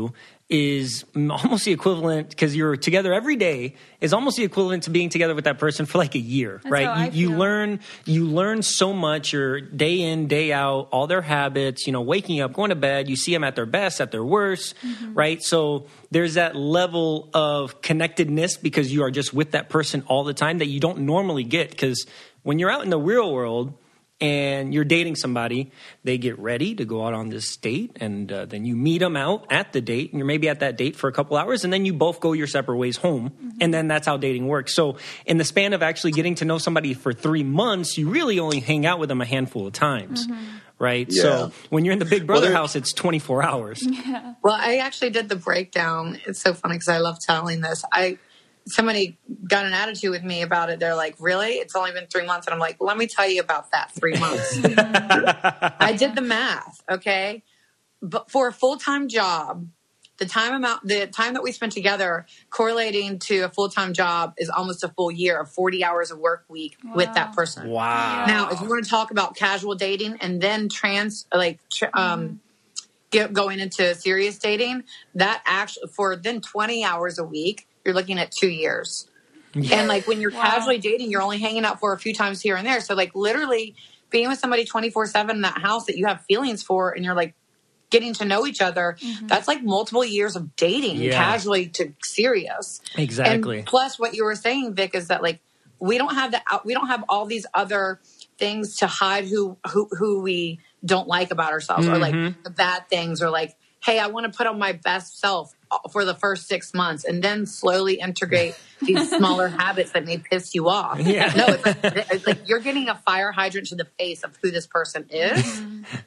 [SPEAKER 7] is almost the equivalent, because you're together every day, is almost the equivalent to being together with that person for like a year,
[SPEAKER 8] That's
[SPEAKER 7] right?
[SPEAKER 8] how I
[SPEAKER 7] You, you
[SPEAKER 8] feel.
[SPEAKER 7] learn you learn so much. You're day in, day out, all their habits, you know, waking up, going to bed. You see them at their best, at their worst,
[SPEAKER 8] Mm-hmm.
[SPEAKER 7] right? So there's that level of connectedness because you are just with that person all the time that you don't normally get, because when you're out in the real world and you're dating somebody, they get ready to go out on this date, and uh, then you meet them out at the date, and you're maybe at that date for a couple hours, and then you both go your separate ways home,
[SPEAKER 8] Mm-hmm.
[SPEAKER 7] and then that's how dating works. So in the span of actually getting to know somebody for three months, you really only hang out with them a handful of times,
[SPEAKER 8] Mm-hmm.
[SPEAKER 7] right?
[SPEAKER 10] Yeah.
[SPEAKER 7] So when you're in the Big Brother
[SPEAKER 10] there-
[SPEAKER 7] house, it's twenty-four hours.
[SPEAKER 9] Well, I actually did the breakdown. It's so funny because I love telling this. I somebody got an attitude with me about it. They're like, "Really? It's only been three months," and I'm like, "Let me tell you about that three months." I did the math. Okay, but for a full time job, the time amount, the time that we spent together, correlating to a full time job, is almost a full year of forty hours of work week with that person.
[SPEAKER 7] Wow.
[SPEAKER 9] Now, if you want to talk about casual dating and then trans, like, tr- um, get going into serious dating, that actually for then twenty hours a week, you're looking at two years. And like when you're
[SPEAKER 8] Wow.
[SPEAKER 9] casually dating, you're only hanging out for a few times here and there. So like literally being with somebody twenty-four seven in that house that you have feelings for, and you're like getting to know each other, that's like multiple years of dating,
[SPEAKER 7] Yeah.
[SPEAKER 9] casually to serious.
[SPEAKER 7] Exactly.
[SPEAKER 9] And plus what you were saying, Vic, is that like we don't have the we don't have all these other things to hide who who who we don't like about ourselves, or like the bad things, or like, hey, I want to put on my best self for the first six months and then slowly integrate these smaller habits that may piss you off.
[SPEAKER 7] Yeah.
[SPEAKER 9] No, it's like, it's like you're getting a fire hydrant to the face of who this person is.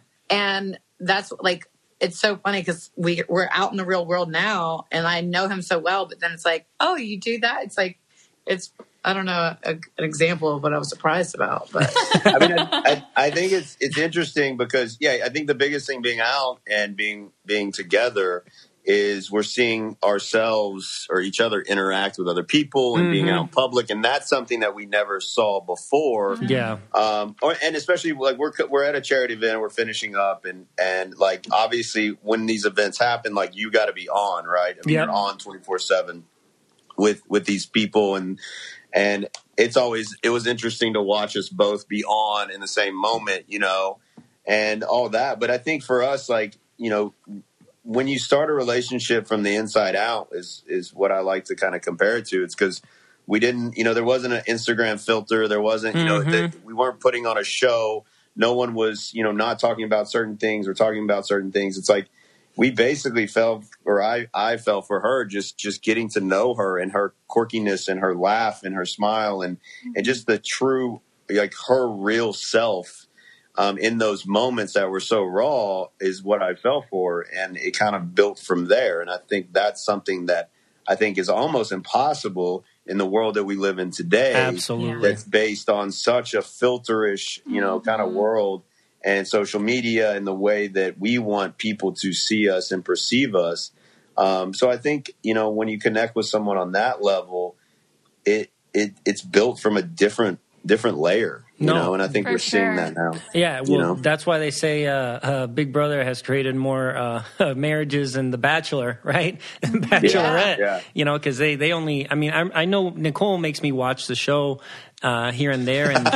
[SPEAKER 9] And that's like, it's so funny because we, we're out in the real world now and I know him so well, but then it's like, oh, you do that? It's like, it's, I don't know, a, an example of what I was surprised about. But
[SPEAKER 10] I mean, I, I, I think it's it's interesting because, yeah, I think the biggest thing being out and being being together is we're seeing ourselves or each other interact with other people and being out in public, and that's something that we never saw before.
[SPEAKER 7] Yeah.
[SPEAKER 10] Um, or, and especially like we're we're at a charity event, we're finishing up, and and like obviously when these events happen, like you got to be on, right? I mean,
[SPEAKER 7] Yeah.
[SPEAKER 10] you're on twenty-four seven with with these people, and and it's always it was interesting to watch us both be on in the same moment, you know, and all that. But I think for us, like, you know, when you start a relationship from the inside out is is what I like to kind of compare it to. It's because we didn't, you know, there wasn't an Instagram filter. There wasn't, you know, the, we weren't putting on a show. No one was, you know, not talking about certain things or talking about certain things. It's like we basically fell, or I, I fell for her, just just getting to know her and her quirkiness and her laugh and her smile and, and just the true, like her real self. Um, in those moments that were so raw is what I fell for, and it kind of built from there. And I think that's something that I think is almost impossible in the world that we live in today.
[SPEAKER 7] Absolutely.
[SPEAKER 10] That's based on such a filterish, you know, kind of world and social media and the way that we want people to see us and perceive us. Um, so I think, you know, when you connect with someone on that level, it it it's built from a different different layer. You
[SPEAKER 7] No,
[SPEAKER 10] know, and I think
[SPEAKER 8] for
[SPEAKER 10] we're
[SPEAKER 8] sure.
[SPEAKER 10] seeing that now.
[SPEAKER 7] Yeah, well,
[SPEAKER 10] You know?
[SPEAKER 7] that's why they say uh, uh, Big Brother has created more uh, marriages than The Bachelor, right? Bachelorette,
[SPEAKER 10] Yeah.
[SPEAKER 7] you know, because they, they only, I mean, I, I know Nicole makes me watch the show uh, here and there, and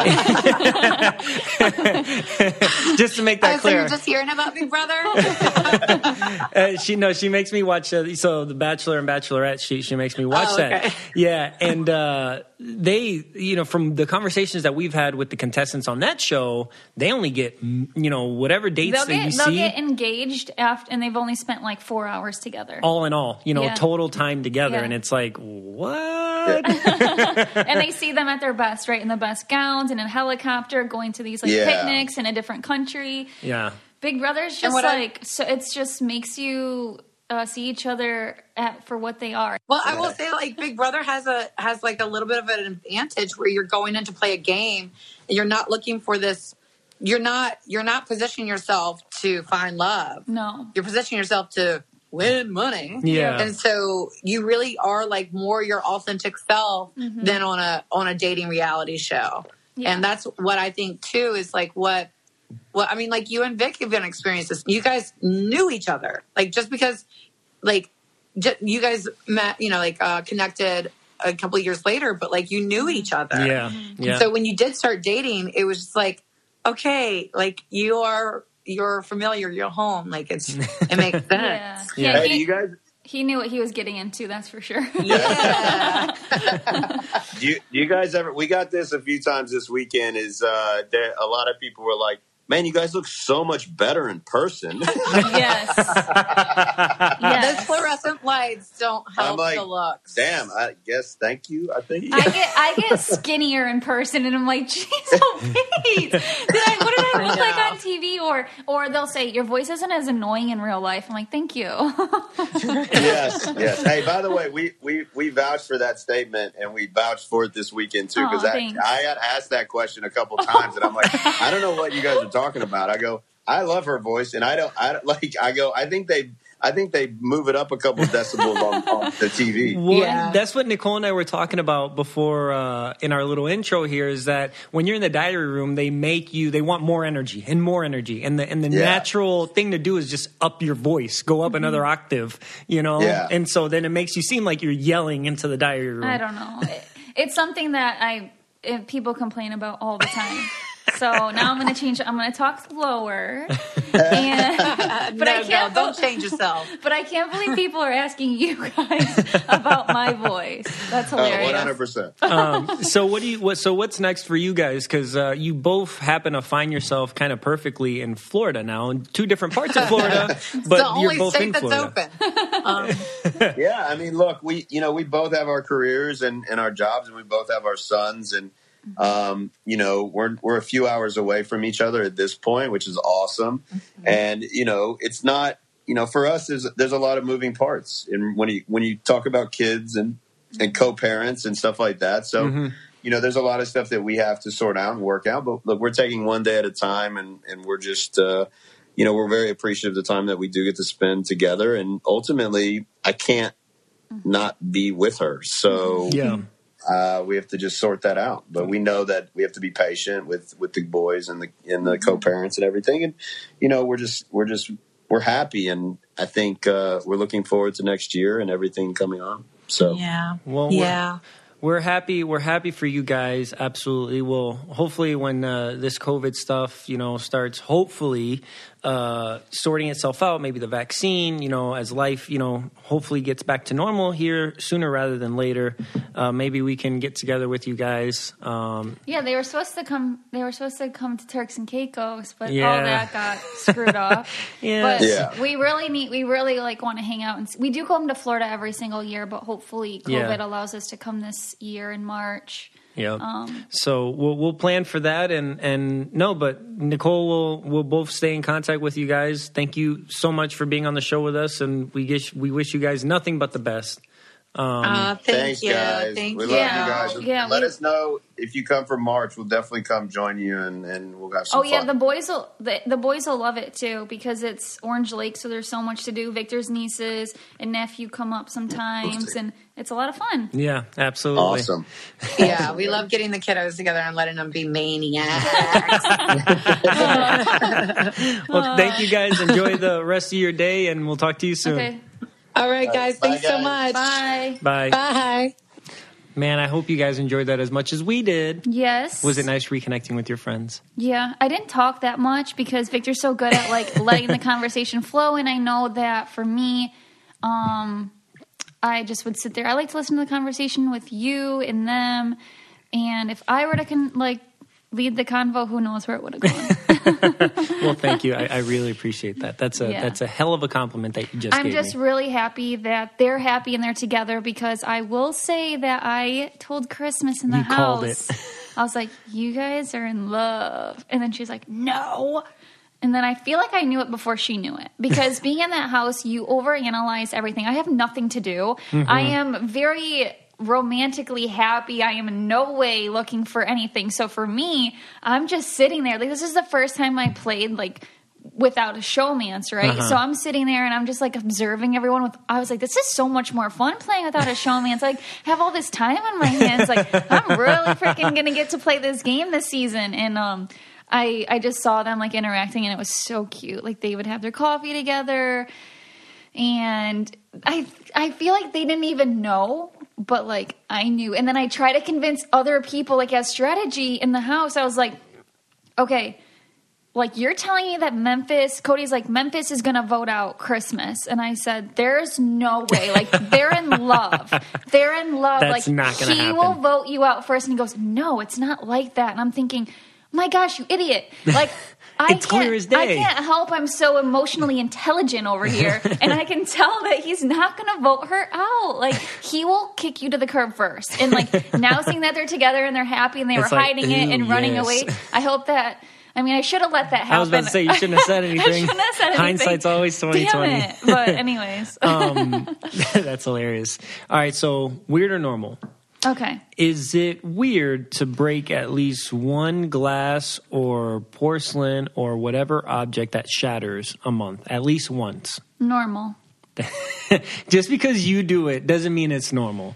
[SPEAKER 7] just to make that
[SPEAKER 9] oh, so
[SPEAKER 7] clear.
[SPEAKER 9] you're just hearing about Big Brother?
[SPEAKER 7] Uh, she no, she makes me watch. Uh, so the Bachelor and Bachelorette, she she makes me watch
[SPEAKER 9] Oh,
[SPEAKER 7] that.
[SPEAKER 9] okay.
[SPEAKER 7] Yeah, and uh, they, you know, from the conversations that we've had with the contestants on that show, they only get, mm, you know, whatever dates
[SPEAKER 8] They'll
[SPEAKER 7] that
[SPEAKER 8] get
[SPEAKER 7] you
[SPEAKER 8] they'll
[SPEAKER 7] see.
[SPEAKER 8] get engaged after, and they've only spent like four hours together.
[SPEAKER 7] all in all, you know,
[SPEAKER 8] Yeah.
[SPEAKER 7] total time together,
[SPEAKER 8] Yeah.
[SPEAKER 7] and it's like, what?
[SPEAKER 8] And they see them at their best, right? In the best gowns, in a helicopter, going to these like
[SPEAKER 10] Yeah.
[SPEAKER 8] picnics in a different country.
[SPEAKER 7] Yeah.
[SPEAKER 8] Big Brother's
[SPEAKER 9] And
[SPEAKER 8] just
[SPEAKER 9] what I-
[SPEAKER 8] like so. It's just makes you uh, see each other at, for what they are.
[SPEAKER 9] Well, I will say, like, Big Brother has a has like a little bit of an advantage where you're going in to play a game, and you're not looking for this. You're not you're not positioning yourself to find love.
[SPEAKER 8] No,
[SPEAKER 9] You're positioning yourself to win money.
[SPEAKER 7] Yeah.
[SPEAKER 9] And so you really are like more your authentic self than on a on a dating reality show.
[SPEAKER 8] Yeah.
[SPEAKER 9] And that's what I think too is like what what I mean, like you and Vic have been experiencing this. You guys knew each other. Like just because like j- you guys met, you know, like uh, connected a couple of years later, but like you knew each other.
[SPEAKER 7] Yeah. Yeah.
[SPEAKER 9] And so when you did start dating, it was just like, okay, like you are, you're familiar, you're home. Like it's, it makes sense.
[SPEAKER 8] Yeah.
[SPEAKER 7] Yeah.
[SPEAKER 10] Hey,
[SPEAKER 8] he,
[SPEAKER 10] do you guys?
[SPEAKER 8] he knew what he was getting into, that's for sure.
[SPEAKER 9] Yeah.
[SPEAKER 10] Do you, do you guys ever? We got this a few times this weekend. Is uh, there a lot of people were like, "Man, you guys look so much better in person."
[SPEAKER 8] Yes.
[SPEAKER 9] Those
[SPEAKER 8] Yes.
[SPEAKER 9] fluorescent lights don't help
[SPEAKER 10] I'm like,
[SPEAKER 9] the looks.
[SPEAKER 10] damn. I guess. Thank you. I think.
[SPEAKER 8] I get I get skinnier in person, and I'm like, "Jeez, oh, Pete, did I, what did I look
[SPEAKER 9] I
[SPEAKER 8] like
[SPEAKER 9] know.
[SPEAKER 8] on T V?" Or or they'll say, "Your voice isn't as annoying in real life." I'm like, "Thank you."
[SPEAKER 10] Yes, yes. Hey, by the way, we, we, we vouched for that statement, and we vouched for it this weekend too, because
[SPEAKER 8] Aw,
[SPEAKER 10] I,
[SPEAKER 8] thanks.
[SPEAKER 10] I got asked that question a couple times, and I'm like, I don't know what you guys are talking about. I go, I love her voice, and I don't, I don't like. I go, I think they, I think they move it up a couple decibels on, on the T V.
[SPEAKER 7] Well,
[SPEAKER 9] Yeah.
[SPEAKER 7] that's what Nicole and I were talking about before uh, in our little intro here. Is that when you're in the diary room, they make you, they want more energy and more energy, and the and the
[SPEAKER 10] Yeah.
[SPEAKER 7] natural thing to do is just up your voice, go up another octave, you know.
[SPEAKER 10] Yeah.
[SPEAKER 7] And so then it makes you seem like you're yelling into the diary room.
[SPEAKER 8] I don't know. It, it's something that I it, people complain about all the time. So now I'm going to change. I'm going to talk slower. And, but
[SPEAKER 9] no,
[SPEAKER 8] I can't.
[SPEAKER 9] girl, don't change yourself.
[SPEAKER 8] But I can't believe people are asking you guys about my voice. That's
[SPEAKER 10] Uh,
[SPEAKER 8] hilarious.
[SPEAKER 10] one hundred percent.
[SPEAKER 7] Um, so what do you? What, so what's next for you guys? Because uh, you both happen to find yourself kind of perfectly in Florida now, in two different parts of Florida,
[SPEAKER 9] It's
[SPEAKER 7] but
[SPEAKER 9] the
[SPEAKER 7] you're
[SPEAKER 9] only
[SPEAKER 7] both
[SPEAKER 9] state
[SPEAKER 7] in
[SPEAKER 9] that's
[SPEAKER 7] Florida.
[SPEAKER 9] open. Um,
[SPEAKER 10] Yeah, I mean, look, we you know we both have our careers and, and our jobs, and we both have our sons, and um, you know we're we're a few hours away from each other at this point, which is awesome. And you know, it's not you know for us there's there's a lot of moving parts, and when you when you talk about kids and and co-parents and stuff like that, so.
[SPEAKER 7] Mm-hmm.
[SPEAKER 10] You know, there's a lot of stuff that we have to sort out and work out. But look, we're taking one day at a time, and, and we're just, uh, you know, we're very appreciative of the time that we do get to spend together. And ultimately, I can't not be with her. So
[SPEAKER 7] Yeah.
[SPEAKER 10] uh, we have to just sort that out. But we know that we have to be patient with, with the boys and the and the co-parents and everything. And you know, we're just we're just we're happy, and I think uh, we're looking forward to next year and everything coming on. So
[SPEAKER 9] yeah.
[SPEAKER 7] Well, we're-
[SPEAKER 9] yeah.
[SPEAKER 7] We're happy. We're happy for you guys. Absolutely. Well, hopefully, when uh, this COVID stuff, you know, starts, hopefully uh, sorting itself out, maybe the vaccine, you know, as life, you know, hopefully gets back to normal here sooner rather than later. Uh, maybe we can get together with you guys. Um,
[SPEAKER 8] Yeah, they were supposed to come. They were supposed to come to Turks and Caicos, but
[SPEAKER 7] Yeah.
[SPEAKER 8] all that got screwed up.
[SPEAKER 7] Yeah.
[SPEAKER 8] But
[SPEAKER 10] Yeah.
[SPEAKER 8] we really need. We really like want to hang out, and s- we do come to Florida every single year. But hopefully, COVID
[SPEAKER 7] Yeah.
[SPEAKER 8] allows us to come this year in March.
[SPEAKER 7] Yeah.
[SPEAKER 8] Um,
[SPEAKER 7] so we'll we'll plan for that, and and no, but Nicole will will both stay in contact with you guys. Thank you so much for being on the show with us, and we wish we wish you guys nothing but the best. Um,
[SPEAKER 9] Uh, thank
[SPEAKER 10] thanks,
[SPEAKER 9] you.
[SPEAKER 10] guys.
[SPEAKER 9] Thank
[SPEAKER 10] we
[SPEAKER 9] you.
[SPEAKER 10] love you guys.
[SPEAKER 8] Yeah,
[SPEAKER 10] Let
[SPEAKER 8] we-
[SPEAKER 10] us know if you come for March. We'll definitely come join you, and, and we'll have some
[SPEAKER 8] oh
[SPEAKER 10] fun.
[SPEAKER 8] yeah, the boys will. The, the boys will love it too because it's Orange Lake, so there's so much to do. Victor's nieces and nephew come up sometimes, and it's a lot of fun.
[SPEAKER 7] yeah, absolutely.
[SPEAKER 10] Awesome.
[SPEAKER 9] Yeah, we love getting the kiddos together and letting them be maniacs.
[SPEAKER 7] Well, thank you guys. Enjoy the rest of your day, and we'll talk to you soon.
[SPEAKER 8] Okay,
[SPEAKER 9] All right, guys.
[SPEAKER 10] Bye,
[SPEAKER 9] Thanks so
[SPEAKER 10] guys.
[SPEAKER 9] much.
[SPEAKER 8] bye.
[SPEAKER 7] Bye.
[SPEAKER 9] Bye.
[SPEAKER 7] Man, I hope you guys enjoyed that as much as we did.
[SPEAKER 8] Yes.
[SPEAKER 7] Was it nice reconnecting with your friends?
[SPEAKER 8] Yeah, I didn't talk that much because Victor's so good at like letting the conversation flow, and I know that for me, um, I just would sit there. I like to listen to the conversation with you and them, and if I were to con- like lead the convo, who knows where it would have gone.
[SPEAKER 7] Well, thank you. I, I really appreciate that. That's a
[SPEAKER 8] Yeah.
[SPEAKER 7] that's a hell of a compliment that you just
[SPEAKER 8] I'm
[SPEAKER 7] gave
[SPEAKER 8] just
[SPEAKER 7] me.
[SPEAKER 8] really happy that they're happy and they're together because I will say that I told Christmas in the
[SPEAKER 7] You
[SPEAKER 8] house.
[SPEAKER 7] called it.
[SPEAKER 8] I was like, you guys are in love. And then she's like, no. And then I feel like I knew it before she knew it. Because being in that house, you overanalyze everything. I have nothing to do.
[SPEAKER 7] Mm-hmm.
[SPEAKER 8] I am very romantically happy. I am in no way looking for anything. So for me, I'm just sitting there. Like, this is the first time I played, like, without a showmance, right?
[SPEAKER 7] Uh-huh.
[SPEAKER 8] So I'm sitting there and I'm just like observing everyone with, I was like, this is so much more fun playing without a showmance. Like, have all this time on my hands. Like, I'm really freaking gonna get to play this game this season. And um I I just saw them like interacting and it was so cute. Like, they would have their coffee together And I I feel like they didn't even know, but like I knew. And then I try to convince other people, like as strategy in the house. I was like, okay, like you're telling me that Memphis, Cody's like, Memphis is going to vote out Christmas. And I said, there's no way. Like they're in love. They're in love.
[SPEAKER 7] That's
[SPEAKER 8] like
[SPEAKER 7] not gonna
[SPEAKER 8] he
[SPEAKER 7] happen.
[SPEAKER 8] will vote you out first. And he goes, no, it's not like that. And I'm thinking, my gosh, you idiot. Like, I
[SPEAKER 7] It's clear
[SPEAKER 8] can't,
[SPEAKER 7] as day.
[SPEAKER 8] I can't help. I'm so emotionally intelligent over here. And I can tell that he's not going to vote her out. Like, he will kick you to the curb first. And, like, now seeing that they're together and they're happy and they
[SPEAKER 7] It's
[SPEAKER 8] were
[SPEAKER 7] like,
[SPEAKER 8] hiding it
[SPEAKER 7] ooh,
[SPEAKER 8] and running
[SPEAKER 7] yes.
[SPEAKER 8] away, I hope that, I mean, I should have let that happen.
[SPEAKER 7] I was about to say, you shouldn't have said anything.
[SPEAKER 8] I shouldn't have said anything.
[SPEAKER 7] Hindsight's always twenty twenty.
[SPEAKER 8] Damn it. But anyways.
[SPEAKER 7] um, that's hilarious. All right, so weird or normal?
[SPEAKER 8] Okay.
[SPEAKER 7] Is it weird to break at least one glass or porcelain or whatever object that shatters a month? At least once.
[SPEAKER 8] Normal.
[SPEAKER 7] Just because you do it doesn't mean it's normal.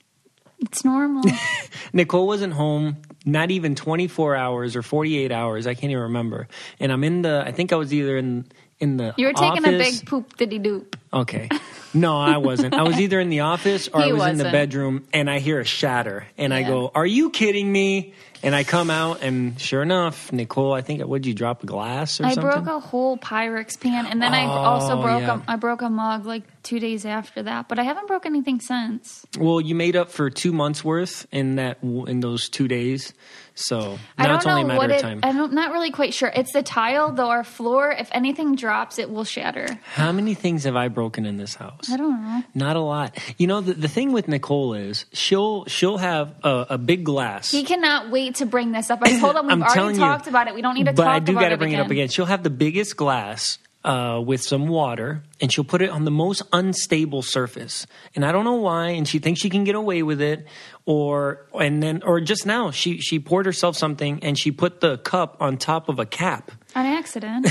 [SPEAKER 8] It's normal.
[SPEAKER 7] Nicole wasn't home, not even twenty-four hours or forty-eight hours. I can't even remember. And I'm in the, I think I was either in, in the
[SPEAKER 8] You were taking
[SPEAKER 7] office.
[SPEAKER 8] a big poop diddy doop.
[SPEAKER 7] Okay. No, I wasn't. I was either in the office or
[SPEAKER 8] He
[SPEAKER 7] I was in the
[SPEAKER 8] wasn't.
[SPEAKER 7] bedroom and I hear a shatter and I
[SPEAKER 8] Yeah.
[SPEAKER 7] go, are you kidding me? And I come out and sure enough, Nicole, I think, what did you drop a glass or
[SPEAKER 8] I
[SPEAKER 7] something?
[SPEAKER 8] broke a whole Pyrex pan, and then I
[SPEAKER 7] Oh,
[SPEAKER 8] also broke
[SPEAKER 7] yeah.
[SPEAKER 8] a, I broke a mug like two days after that. But I haven't broken anything since.
[SPEAKER 7] Well, you made up for two months worth in that in those two days. So
[SPEAKER 8] I
[SPEAKER 7] now
[SPEAKER 8] don't
[SPEAKER 7] it's only a
[SPEAKER 8] know
[SPEAKER 7] matter
[SPEAKER 8] what
[SPEAKER 7] of
[SPEAKER 8] it.
[SPEAKER 7] time.
[SPEAKER 8] I'm not really quite sure. It's the tile, though. Our floor. If anything drops, it will shatter.
[SPEAKER 7] How many things have I broken in this house?
[SPEAKER 8] I don't know.
[SPEAKER 7] Not a lot. You know, the, the thing with Nicole is she'll she'll have a, a big glass.
[SPEAKER 8] He cannot wait to bring this up. I told him we've
[SPEAKER 7] I'm telling
[SPEAKER 8] already
[SPEAKER 7] you,
[SPEAKER 8] talked about it. We don't need to
[SPEAKER 7] but
[SPEAKER 8] talk
[SPEAKER 7] I do
[SPEAKER 8] about
[SPEAKER 7] gotta
[SPEAKER 8] it
[SPEAKER 7] bring
[SPEAKER 8] again.
[SPEAKER 7] it up again. She'll have the biggest glass uh, with some water, and she'll put it on the most unstable surface. And I don't know why. And she thinks she can get away with it, or and then or just now she she poured herself something and she put the cup on top of a cap.
[SPEAKER 8] On accident.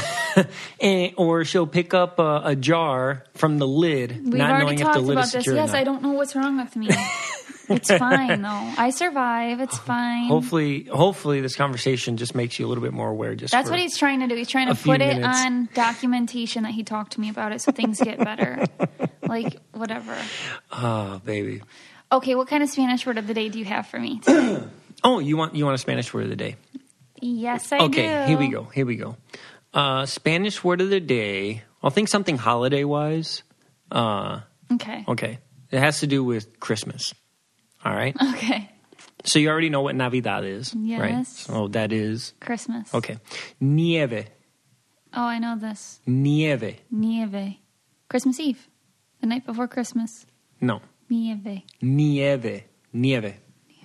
[SPEAKER 7] And, or she'll pick up a, a jar from the lid,
[SPEAKER 8] We've
[SPEAKER 7] not
[SPEAKER 8] already
[SPEAKER 7] knowing if
[SPEAKER 8] talked
[SPEAKER 7] the lid
[SPEAKER 8] about
[SPEAKER 7] is
[SPEAKER 8] this.
[SPEAKER 7] secure. or
[SPEAKER 8] Yes,
[SPEAKER 7] not.
[SPEAKER 8] I don't know what's wrong with me. It's fine though. I survive. It's fine.
[SPEAKER 7] Hopefully, hopefully, this conversation just makes you a little bit more aware. Just
[SPEAKER 8] That's
[SPEAKER 7] for
[SPEAKER 8] what he's trying to do. He's trying
[SPEAKER 7] a
[SPEAKER 8] to
[SPEAKER 7] few
[SPEAKER 8] put it
[SPEAKER 7] minutes.
[SPEAKER 8] on documentation that he talked to me about it so things get better. Like, whatever.
[SPEAKER 7] Oh, baby.
[SPEAKER 8] Okay, what kind of Spanish word of the day do you have for me today?
[SPEAKER 7] Oh, you want you want a Spanish word of the day?
[SPEAKER 8] Yes, I do.
[SPEAKER 7] Okay, here we go. Here we go. Uh, Spanish word of the day. I'll think something holiday wise. Uh,
[SPEAKER 8] Okay.
[SPEAKER 7] okay, it has to do with Christmas. All right.
[SPEAKER 8] Okay.
[SPEAKER 7] So you already know what Navidad is, right?
[SPEAKER 8] Yes.
[SPEAKER 7] So that is
[SPEAKER 8] Christmas.
[SPEAKER 7] okay. Nieve.
[SPEAKER 8] Oh, I know this.
[SPEAKER 7] Nieve.
[SPEAKER 8] Nieve. Christmas Eve. The night before Christmas.
[SPEAKER 7] No.
[SPEAKER 8] Nieve.
[SPEAKER 7] Nieve. Nieve.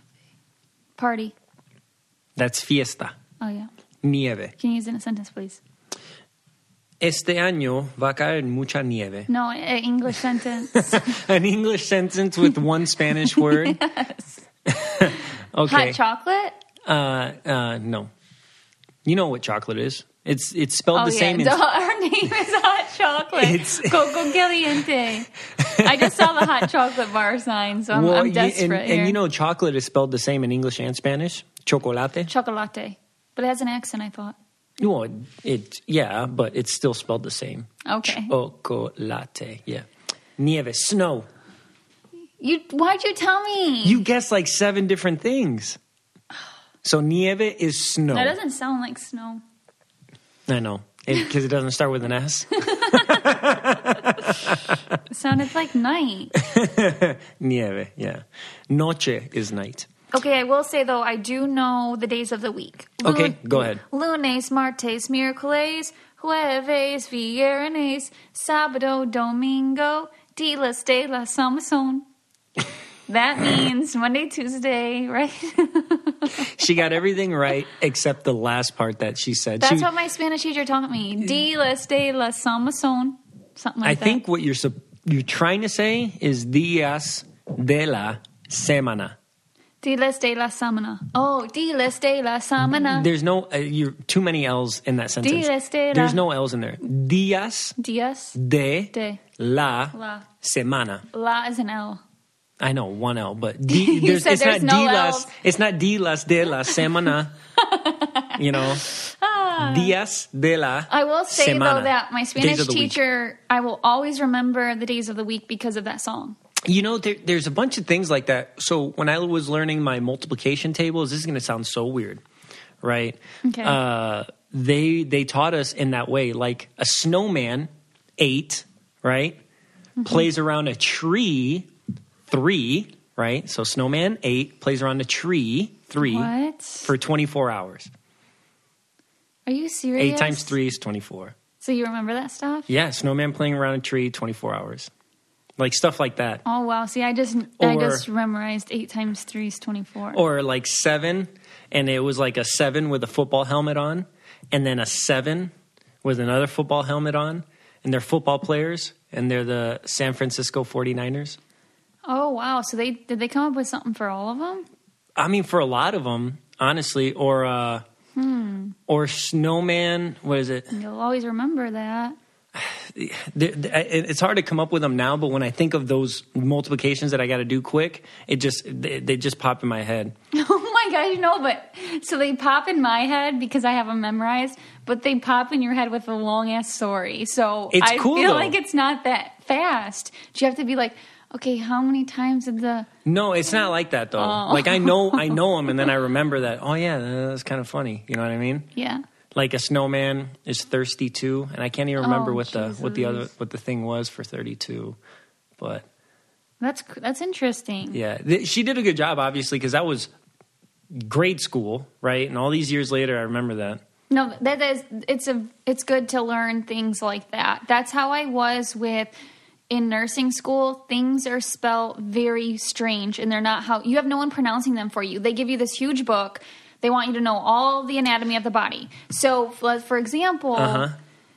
[SPEAKER 8] Party.
[SPEAKER 7] That's fiesta.
[SPEAKER 8] Oh, yeah.
[SPEAKER 7] Nieve.
[SPEAKER 8] Can you use it in a sentence, please?
[SPEAKER 7] Este año va a caer mucha nieve.
[SPEAKER 8] No, an English sentence.
[SPEAKER 7] An English sentence with one Spanish word.
[SPEAKER 8] Yes.
[SPEAKER 7] Okay.
[SPEAKER 8] Hot chocolate?
[SPEAKER 7] Uh, uh, no. You know what chocolate is? It's it's spelled
[SPEAKER 8] Oh,
[SPEAKER 7] the
[SPEAKER 8] yeah.
[SPEAKER 7] same. In,
[SPEAKER 8] Duh, Our name is Hot Chocolate.
[SPEAKER 7] It's-
[SPEAKER 8] Coco Caliente. I just saw the hot chocolate bar sign, so I'm,
[SPEAKER 7] well,
[SPEAKER 8] I'm
[SPEAKER 7] you-
[SPEAKER 8] desperate
[SPEAKER 7] and,
[SPEAKER 8] here.
[SPEAKER 7] and you know, chocolate is spelled the same in English and Spanish. Chocolate.
[SPEAKER 8] Chocolate. But it has an accent, I thought.
[SPEAKER 7] Well, it, it yeah, but it's still spelled the same.
[SPEAKER 8] Okay.
[SPEAKER 7] Chocolate. Yeah. Nieve. Snow.
[SPEAKER 8] You, why'd you tell me?
[SPEAKER 7] You guessed like seven different things. So nieve is snow.
[SPEAKER 8] That doesn't sound like snow.
[SPEAKER 7] I know. Because it, it doesn't start with an S.
[SPEAKER 8] It sounded like night.
[SPEAKER 7] Nieve, yeah. Noche is night.
[SPEAKER 8] Okay, I will say, though, I do know the days of the week.
[SPEAKER 7] Okay, go ahead.
[SPEAKER 8] Lunes, martes, miércoles, jueves, viernes, sábado, domingo, días de la semana. That means Monday, Tuesday, right?
[SPEAKER 7] She got everything right except the last part that she said.
[SPEAKER 8] That's
[SPEAKER 7] she,
[SPEAKER 8] what my Spanish teacher taught me. Días de la semana. Something like
[SPEAKER 7] I
[SPEAKER 8] that.
[SPEAKER 7] think what you're sup- you're trying to say is días de la semana.
[SPEAKER 8] Días de la semana. Oh, días de la semana.
[SPEAKER 7] There's no uh, you're too many L's in that sentence.
[SPEAKER 8] Días de la-
[SPEAKER 7] There's no L's in there. Días
[SPEAKER 8] Días
[SPEAKER 7] de,
[SPEAKER 8] de
[SPEAKER 7] la,
[SPEAKER 8] la.
[SPEAKER 7] semana.
[SPEAKER 8] La is an L.
[SPEAKER 7] I know one L, but di,
[SPEAKER 8] You
[SPEAKER 7] there's,
[SPEAKER 8] said
[SPEAKER 7] it's
[SPEAKER 8] there's
[SPEAKER 7] not
[SPEAKER 8] no
[SPEAKER 7] días.
[SPEAKER 8] L's.
[SPEAKER 7] It's not días de la semana. You know.
[SPEAKER 8] Ah, Yeah.
[SPEAKER 7] Días de la
[SPEAKER 8] I will say,
[SPEAKER 7] semana.
[SPEAKER 8] though, that my
[SPEAKER 7] Days
[SPEAKER 8] Spanish
[SPEAKER 7] of the week.
[SPEAKER 8] teacher, I will always remember the days of the week because of that song.
[SPEAKER 7] You know, there, there's a bunch of things like that. So when I was learning my multiplication tables, this is going to sound so weird, right?
[SPEAKER 8] Okay.
[SPEAKER 7] Uh, they they taught us in that way, like a snowman, eight, right? Mm-hmm. Plays around a tree, three, right? So snowman, eight, plays around a tree, three,
[SPEAKER 8] What?
[SPEAKER 7] for twenty-four hours.
[SPEAKER 8] Are you serious?
[SPEAKER 7] Eight times three is twenty-four.
[SPEAKER 8] So you remember that stuff?
[SPEAKER 7] Yeah, snowman playing around a tree, twenty-four hours. Like stuff like that.
[SPEAKER 8] Oh, wow. See, I just I
[SPEAKER 7] Or-
[SPEAKER 8] just memorized eight times three is twenty-four.
[SPEAKER 7] Or like seven, and it was like a seven with a football helmet on, and then a seven with another football helmet on, and they're football players, and they're the San Francisco forty-niners.
[SPEAKER 8] Oh, wow. So they did they come up with something for all of them?
[SPEAKER 7] I mean, for a lot of them, honestly, or uh,
[SPEAKER 8] Hmm.
[SPEAKER 7] or snowman. What is it?
[SPEAKER 8] You'll always remember that.
[SPEAKER 7] They're- they're- It's hard to come up with them now, but when I think of those multiplications that I got to do quick, it just they, they just pop in my head.
[SPEAKER 8] Oh my gosh, no, but so they pop in my head because I have them memorized, but they pop in your head with a long ass story. So
[SPEAKER 7] It's
[SPEAKER 8] I
[SPEAKER 7] cool,
[SPEAKER 8] feel
[SPEAKER 7] though.
[SPEAKER 8] like it's not that fast. Do you have to be like, okay, how many times did the
[SPEAKER 7] No, it's not like that though.
[SPEAKER 8] Oh.
[SPEAKER 7] Like I know, I know them, and then I remember that. Oh yeah, that's kind of funny. You know what I mean?
[SPEAKER 8] yeah?
[SPEAKER 7] Like a snowman is thirsty too, and I can't even remember
[SPEAKER 8] Oh,
[SPEAKER 7] what the what the other
[SPEAKER 8] Jesus.
[SPEAKER 7] what the thing was for thirty-two. But
[SPEAKER 8] That's that's interesting.
[SPEAKER 7] yeah, th- she did a good job, obviously, because that was grade school, right? And all these years later, I remember that.
[SPEAKER 8] No, that is it's a it's good to learn things like that. That's how I was with in nursing school. Things are spelled very strange, and they're not how you have no one pronouncing them for you. They give you this huge book. They want you to know all the anatomy of the body. So, for for example,
[SPEAKER 7] Uh-huh.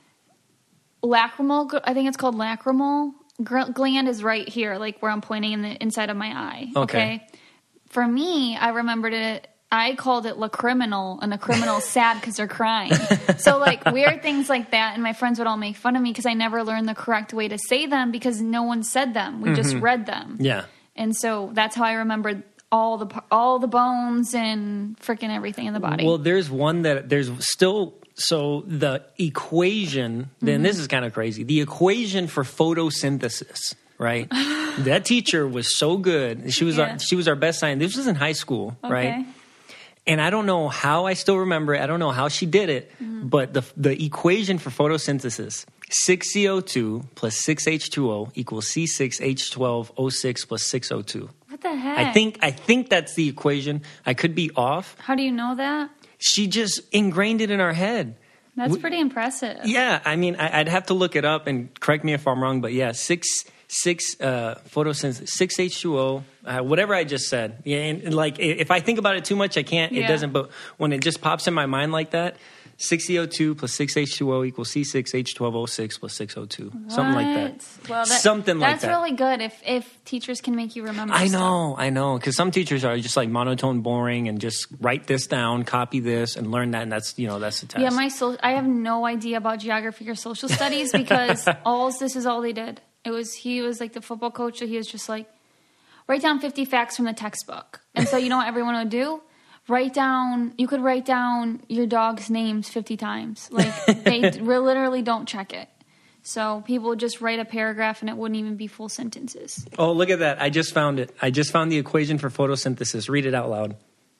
[SPEAKER 8] lacrimal, I think it's called lacrimal gr- gland is right here, like where I'm pointing in the inside of my eye.
[SPEAKER 7] Okay.
[SPEAKER 8] For me, I remembered it. I called it lacriminal, and a criminal's sad because they're crying. So, like, weird things like that. And my friends would all make fun of me because I never learned the correct way to say them because no one said them. We just read them.
[SPEAKER 7] Yeah.
[SPEAKER 8] And so that's how I remembered all the all the bones and freaking everything in the body.
[SPEAKER 7] Well, there's one that there's still so the equation. Then
[SPEAKER 8] Mm-hmm.
[SPEAKER 7] this is kind of crazy. The equation for photosynthesis, right? That teacher was so good. She was
[SPEAKER 8] Yeah.
[SPEAKER 7] our, she was our best science. This was in high school,
[SPEAKER 8] okay.
[SPEAKER 7] right? And I don't know how I still remember it. I don't know how she did it,
[SPEAKER 8] Mm-hmm.
[SPEAKER 7] but the the equation for photosynthesis: six C O two plus six H two O equals C six H twelve O six plus six O two.
[SPEAKER 8] What the heck?
[SPEAKER 7] I think I think that's the equation. I could be off.
[SPEAKER 8] How do you know that?
[SPEAKER 7] She just ingrained it in our head.
[SPEAKER 8] That's
[SPEAKER 7] We-
[SPEAKER 8] pretty impressive.
[SPEAKER 7] Yeah, I mean, I, I'd have to look it up and correct me if I'm wrong, but yeah, six six uh, photosynthesis, six H two O, uh, whatever I just said. Yeah, and, and like i- if I think about it too much, I can't. It
[SPEAKER 8] Yeah.
[SPEAKER 7] doesn't. But when it just pops in my mind like that, six C O two plus six H two O equals C six H twelve O six plus six O two, something like that.
[SPEAKER 8] What? Well, that,
[SPEAKER 7] Something like
[SPEAKER 8] that's
[SPEAKER 7] that.
[SPEAKER 8] really good if if teachers can make you remember.
[SPEAKER 7] I
[SPEAKER 8] stuff.
[SPEAKER 7] know, I know, because some teachers are just like monotone, boring, and just write this down, copy this, and learn that, and that's you know that's the test.
[SPEAKER 8] Yeah, my so I have no idea about geography or social studies because all this is all they did. It was he was like the football coach, so he was just like write down fifty facts from the textbook. And so you know what everyone would do? Write down. You could write down your dog's names fifty times. Like they literally don't check it. So people would just write a paragraph and it wouldn't even be full sentences.
[SPEAKER 7] Oh, look at that! I just found it. I just found the equation for photosynthesis. Read it out loud.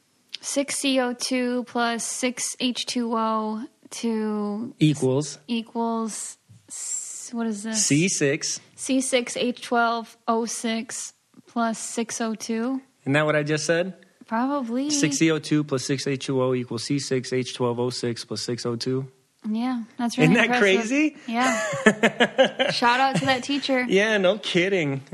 [SPEAKER 8] Six C O two plus six H two O to
[SPEAKER 7] Equals
[SPEAKER 8] equals s- what is this?
[SPEAKER 7] C six.
[SPEAKER 8] C six H twelve O six plus six O two.
[SPEAKER 7] Isn't that what I just said?
[SPEAKER 8] Probably.
[SPEAKER 7] six C O two plus six H two O equals C six H twelve O six plus six O two.
[SPEAKER 8] Yeah, that's really
[SPEAKER 7] Isn't that
[SPEAKER 8] impressive.
[SPEAKER 7] crazy?
[SPEAKER 8] Yeah. Shout out to that teacher.
[SPEAKER 7] Yeah, no kidding.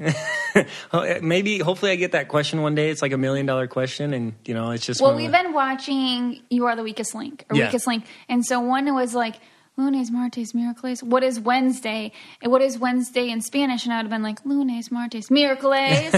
[SPEAKER 7] Oh, maybe, hopefully I get that question one day. It's like a million dollar question, and, you know, it's just
[SPEAKER 8] Well,
[SPEAKER 7] one of
[SPEAKER 8] we've
[SPEAKER 7] the-
[SPEAKER 8] been watching You Are the Weakest Link, or
[SPEAKER 7] Yeah.
[SPEAKER 8] Weakest Link. And so one was like, Lunes, Martes, Miércoles. What is Wednesday? And what is Wednesday in Spanish? And I would have been like, Lunes, Martes, Miércoles.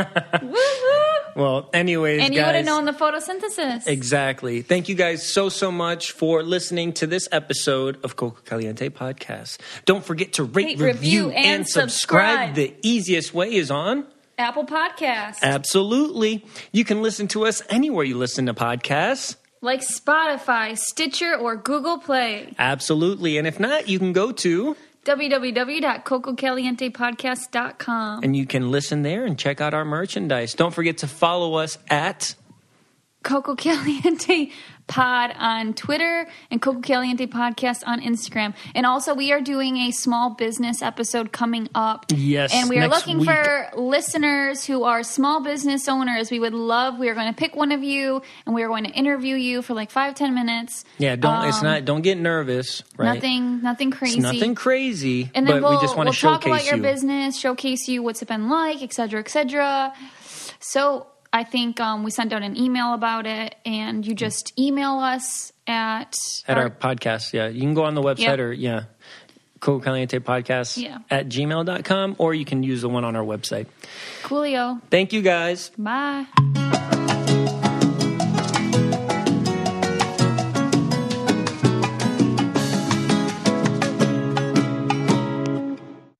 [SPEAKER 8] Woo-hoo.
[SPEAKER 7] Well, anyways,
[SPEAKER 8] And you
[SPEAKER 7] guys.
[SPEAKER 8] would have known the photosynthesis.
[SPEAKER 7] Exactly. Thank you guys so, so much for listening to this episode of Coco Caliente Podcast. Don't forget to rate,
[SPEAKER 8] Rate, review, and
[SPEAKER 7] and subscribe.
[SPEAKER 8] subscribe.
[SPEAKER 7] The easiest way is on
[SPEAKER 8] Apple Podcasts.
[SPEAKER 7] Absolutely. You can listen to us anywhere you listen to podcasts.
[SPEAKER 8] like Spotify, Stitcher, or Google Play.
[SPEAKER 7] Absolutely. And if not, you can go to
[SPEAKER 8] w w w dot coco caliente podcast dot com.
[SPEAKER 7] and you can listen there and check out our merchandise. Don't forget to follow us at
[SPEAKER 8] Coco Caliente Pod on Twitter and Coco Caliente Podcast on Instagram. And also, we are doing a small business episode coming up.
[SPEAKER 7] Yes,
[SPEAKER 8] and we are
[SPEAKER 7] next
[SPEAKER 8] looking
[SPEAKER 7] week.
[SPEAKER 8] for listeners who are small business owners. We would love. We are going to pick one of you, and we are going to interview you for like five, ten minutes.
[SPEAKER 7] Yeah, don't
[SPEAKER 8] Um,
[SPEAKER 7] it's not don't get nervous, right?
[SPEAKER 8] Nothing, nothing crazy.
[SPEAKER 7] It's nothing crazy,
[SPEAKER 8] And then
[SPEAKER 7] but
[SPEAKER 8] we'll,
[SPEAKER 7] we just want
[SPEAKER 8] we'll
[SPEAKER 7] to
[SPEAKER 8] talk
[SPEAKER 7] showcase
[SPEAKER 8] about your
[SPEAKER 7] you.
[SPEAKER 8] business, showcase you what's it been like, et cetera, et cetera. So I think um, we sent out an email about it, and you just email us at
[SPEAKER 7] At our podcast, yeah. You can go on the website
[SPEAKER 8] Yep.
[SPEAKER 7] or, yeah, Coco Caliente Podcast
[SPEAKER 8] Yeah.
[SPEAKER 7] at gmail dot com, or you can use the one on our website.
[SPEAKER 8] Coolio.
[SPEAKER 7] Thank you, guys.
[SPEAKER 8] Bye.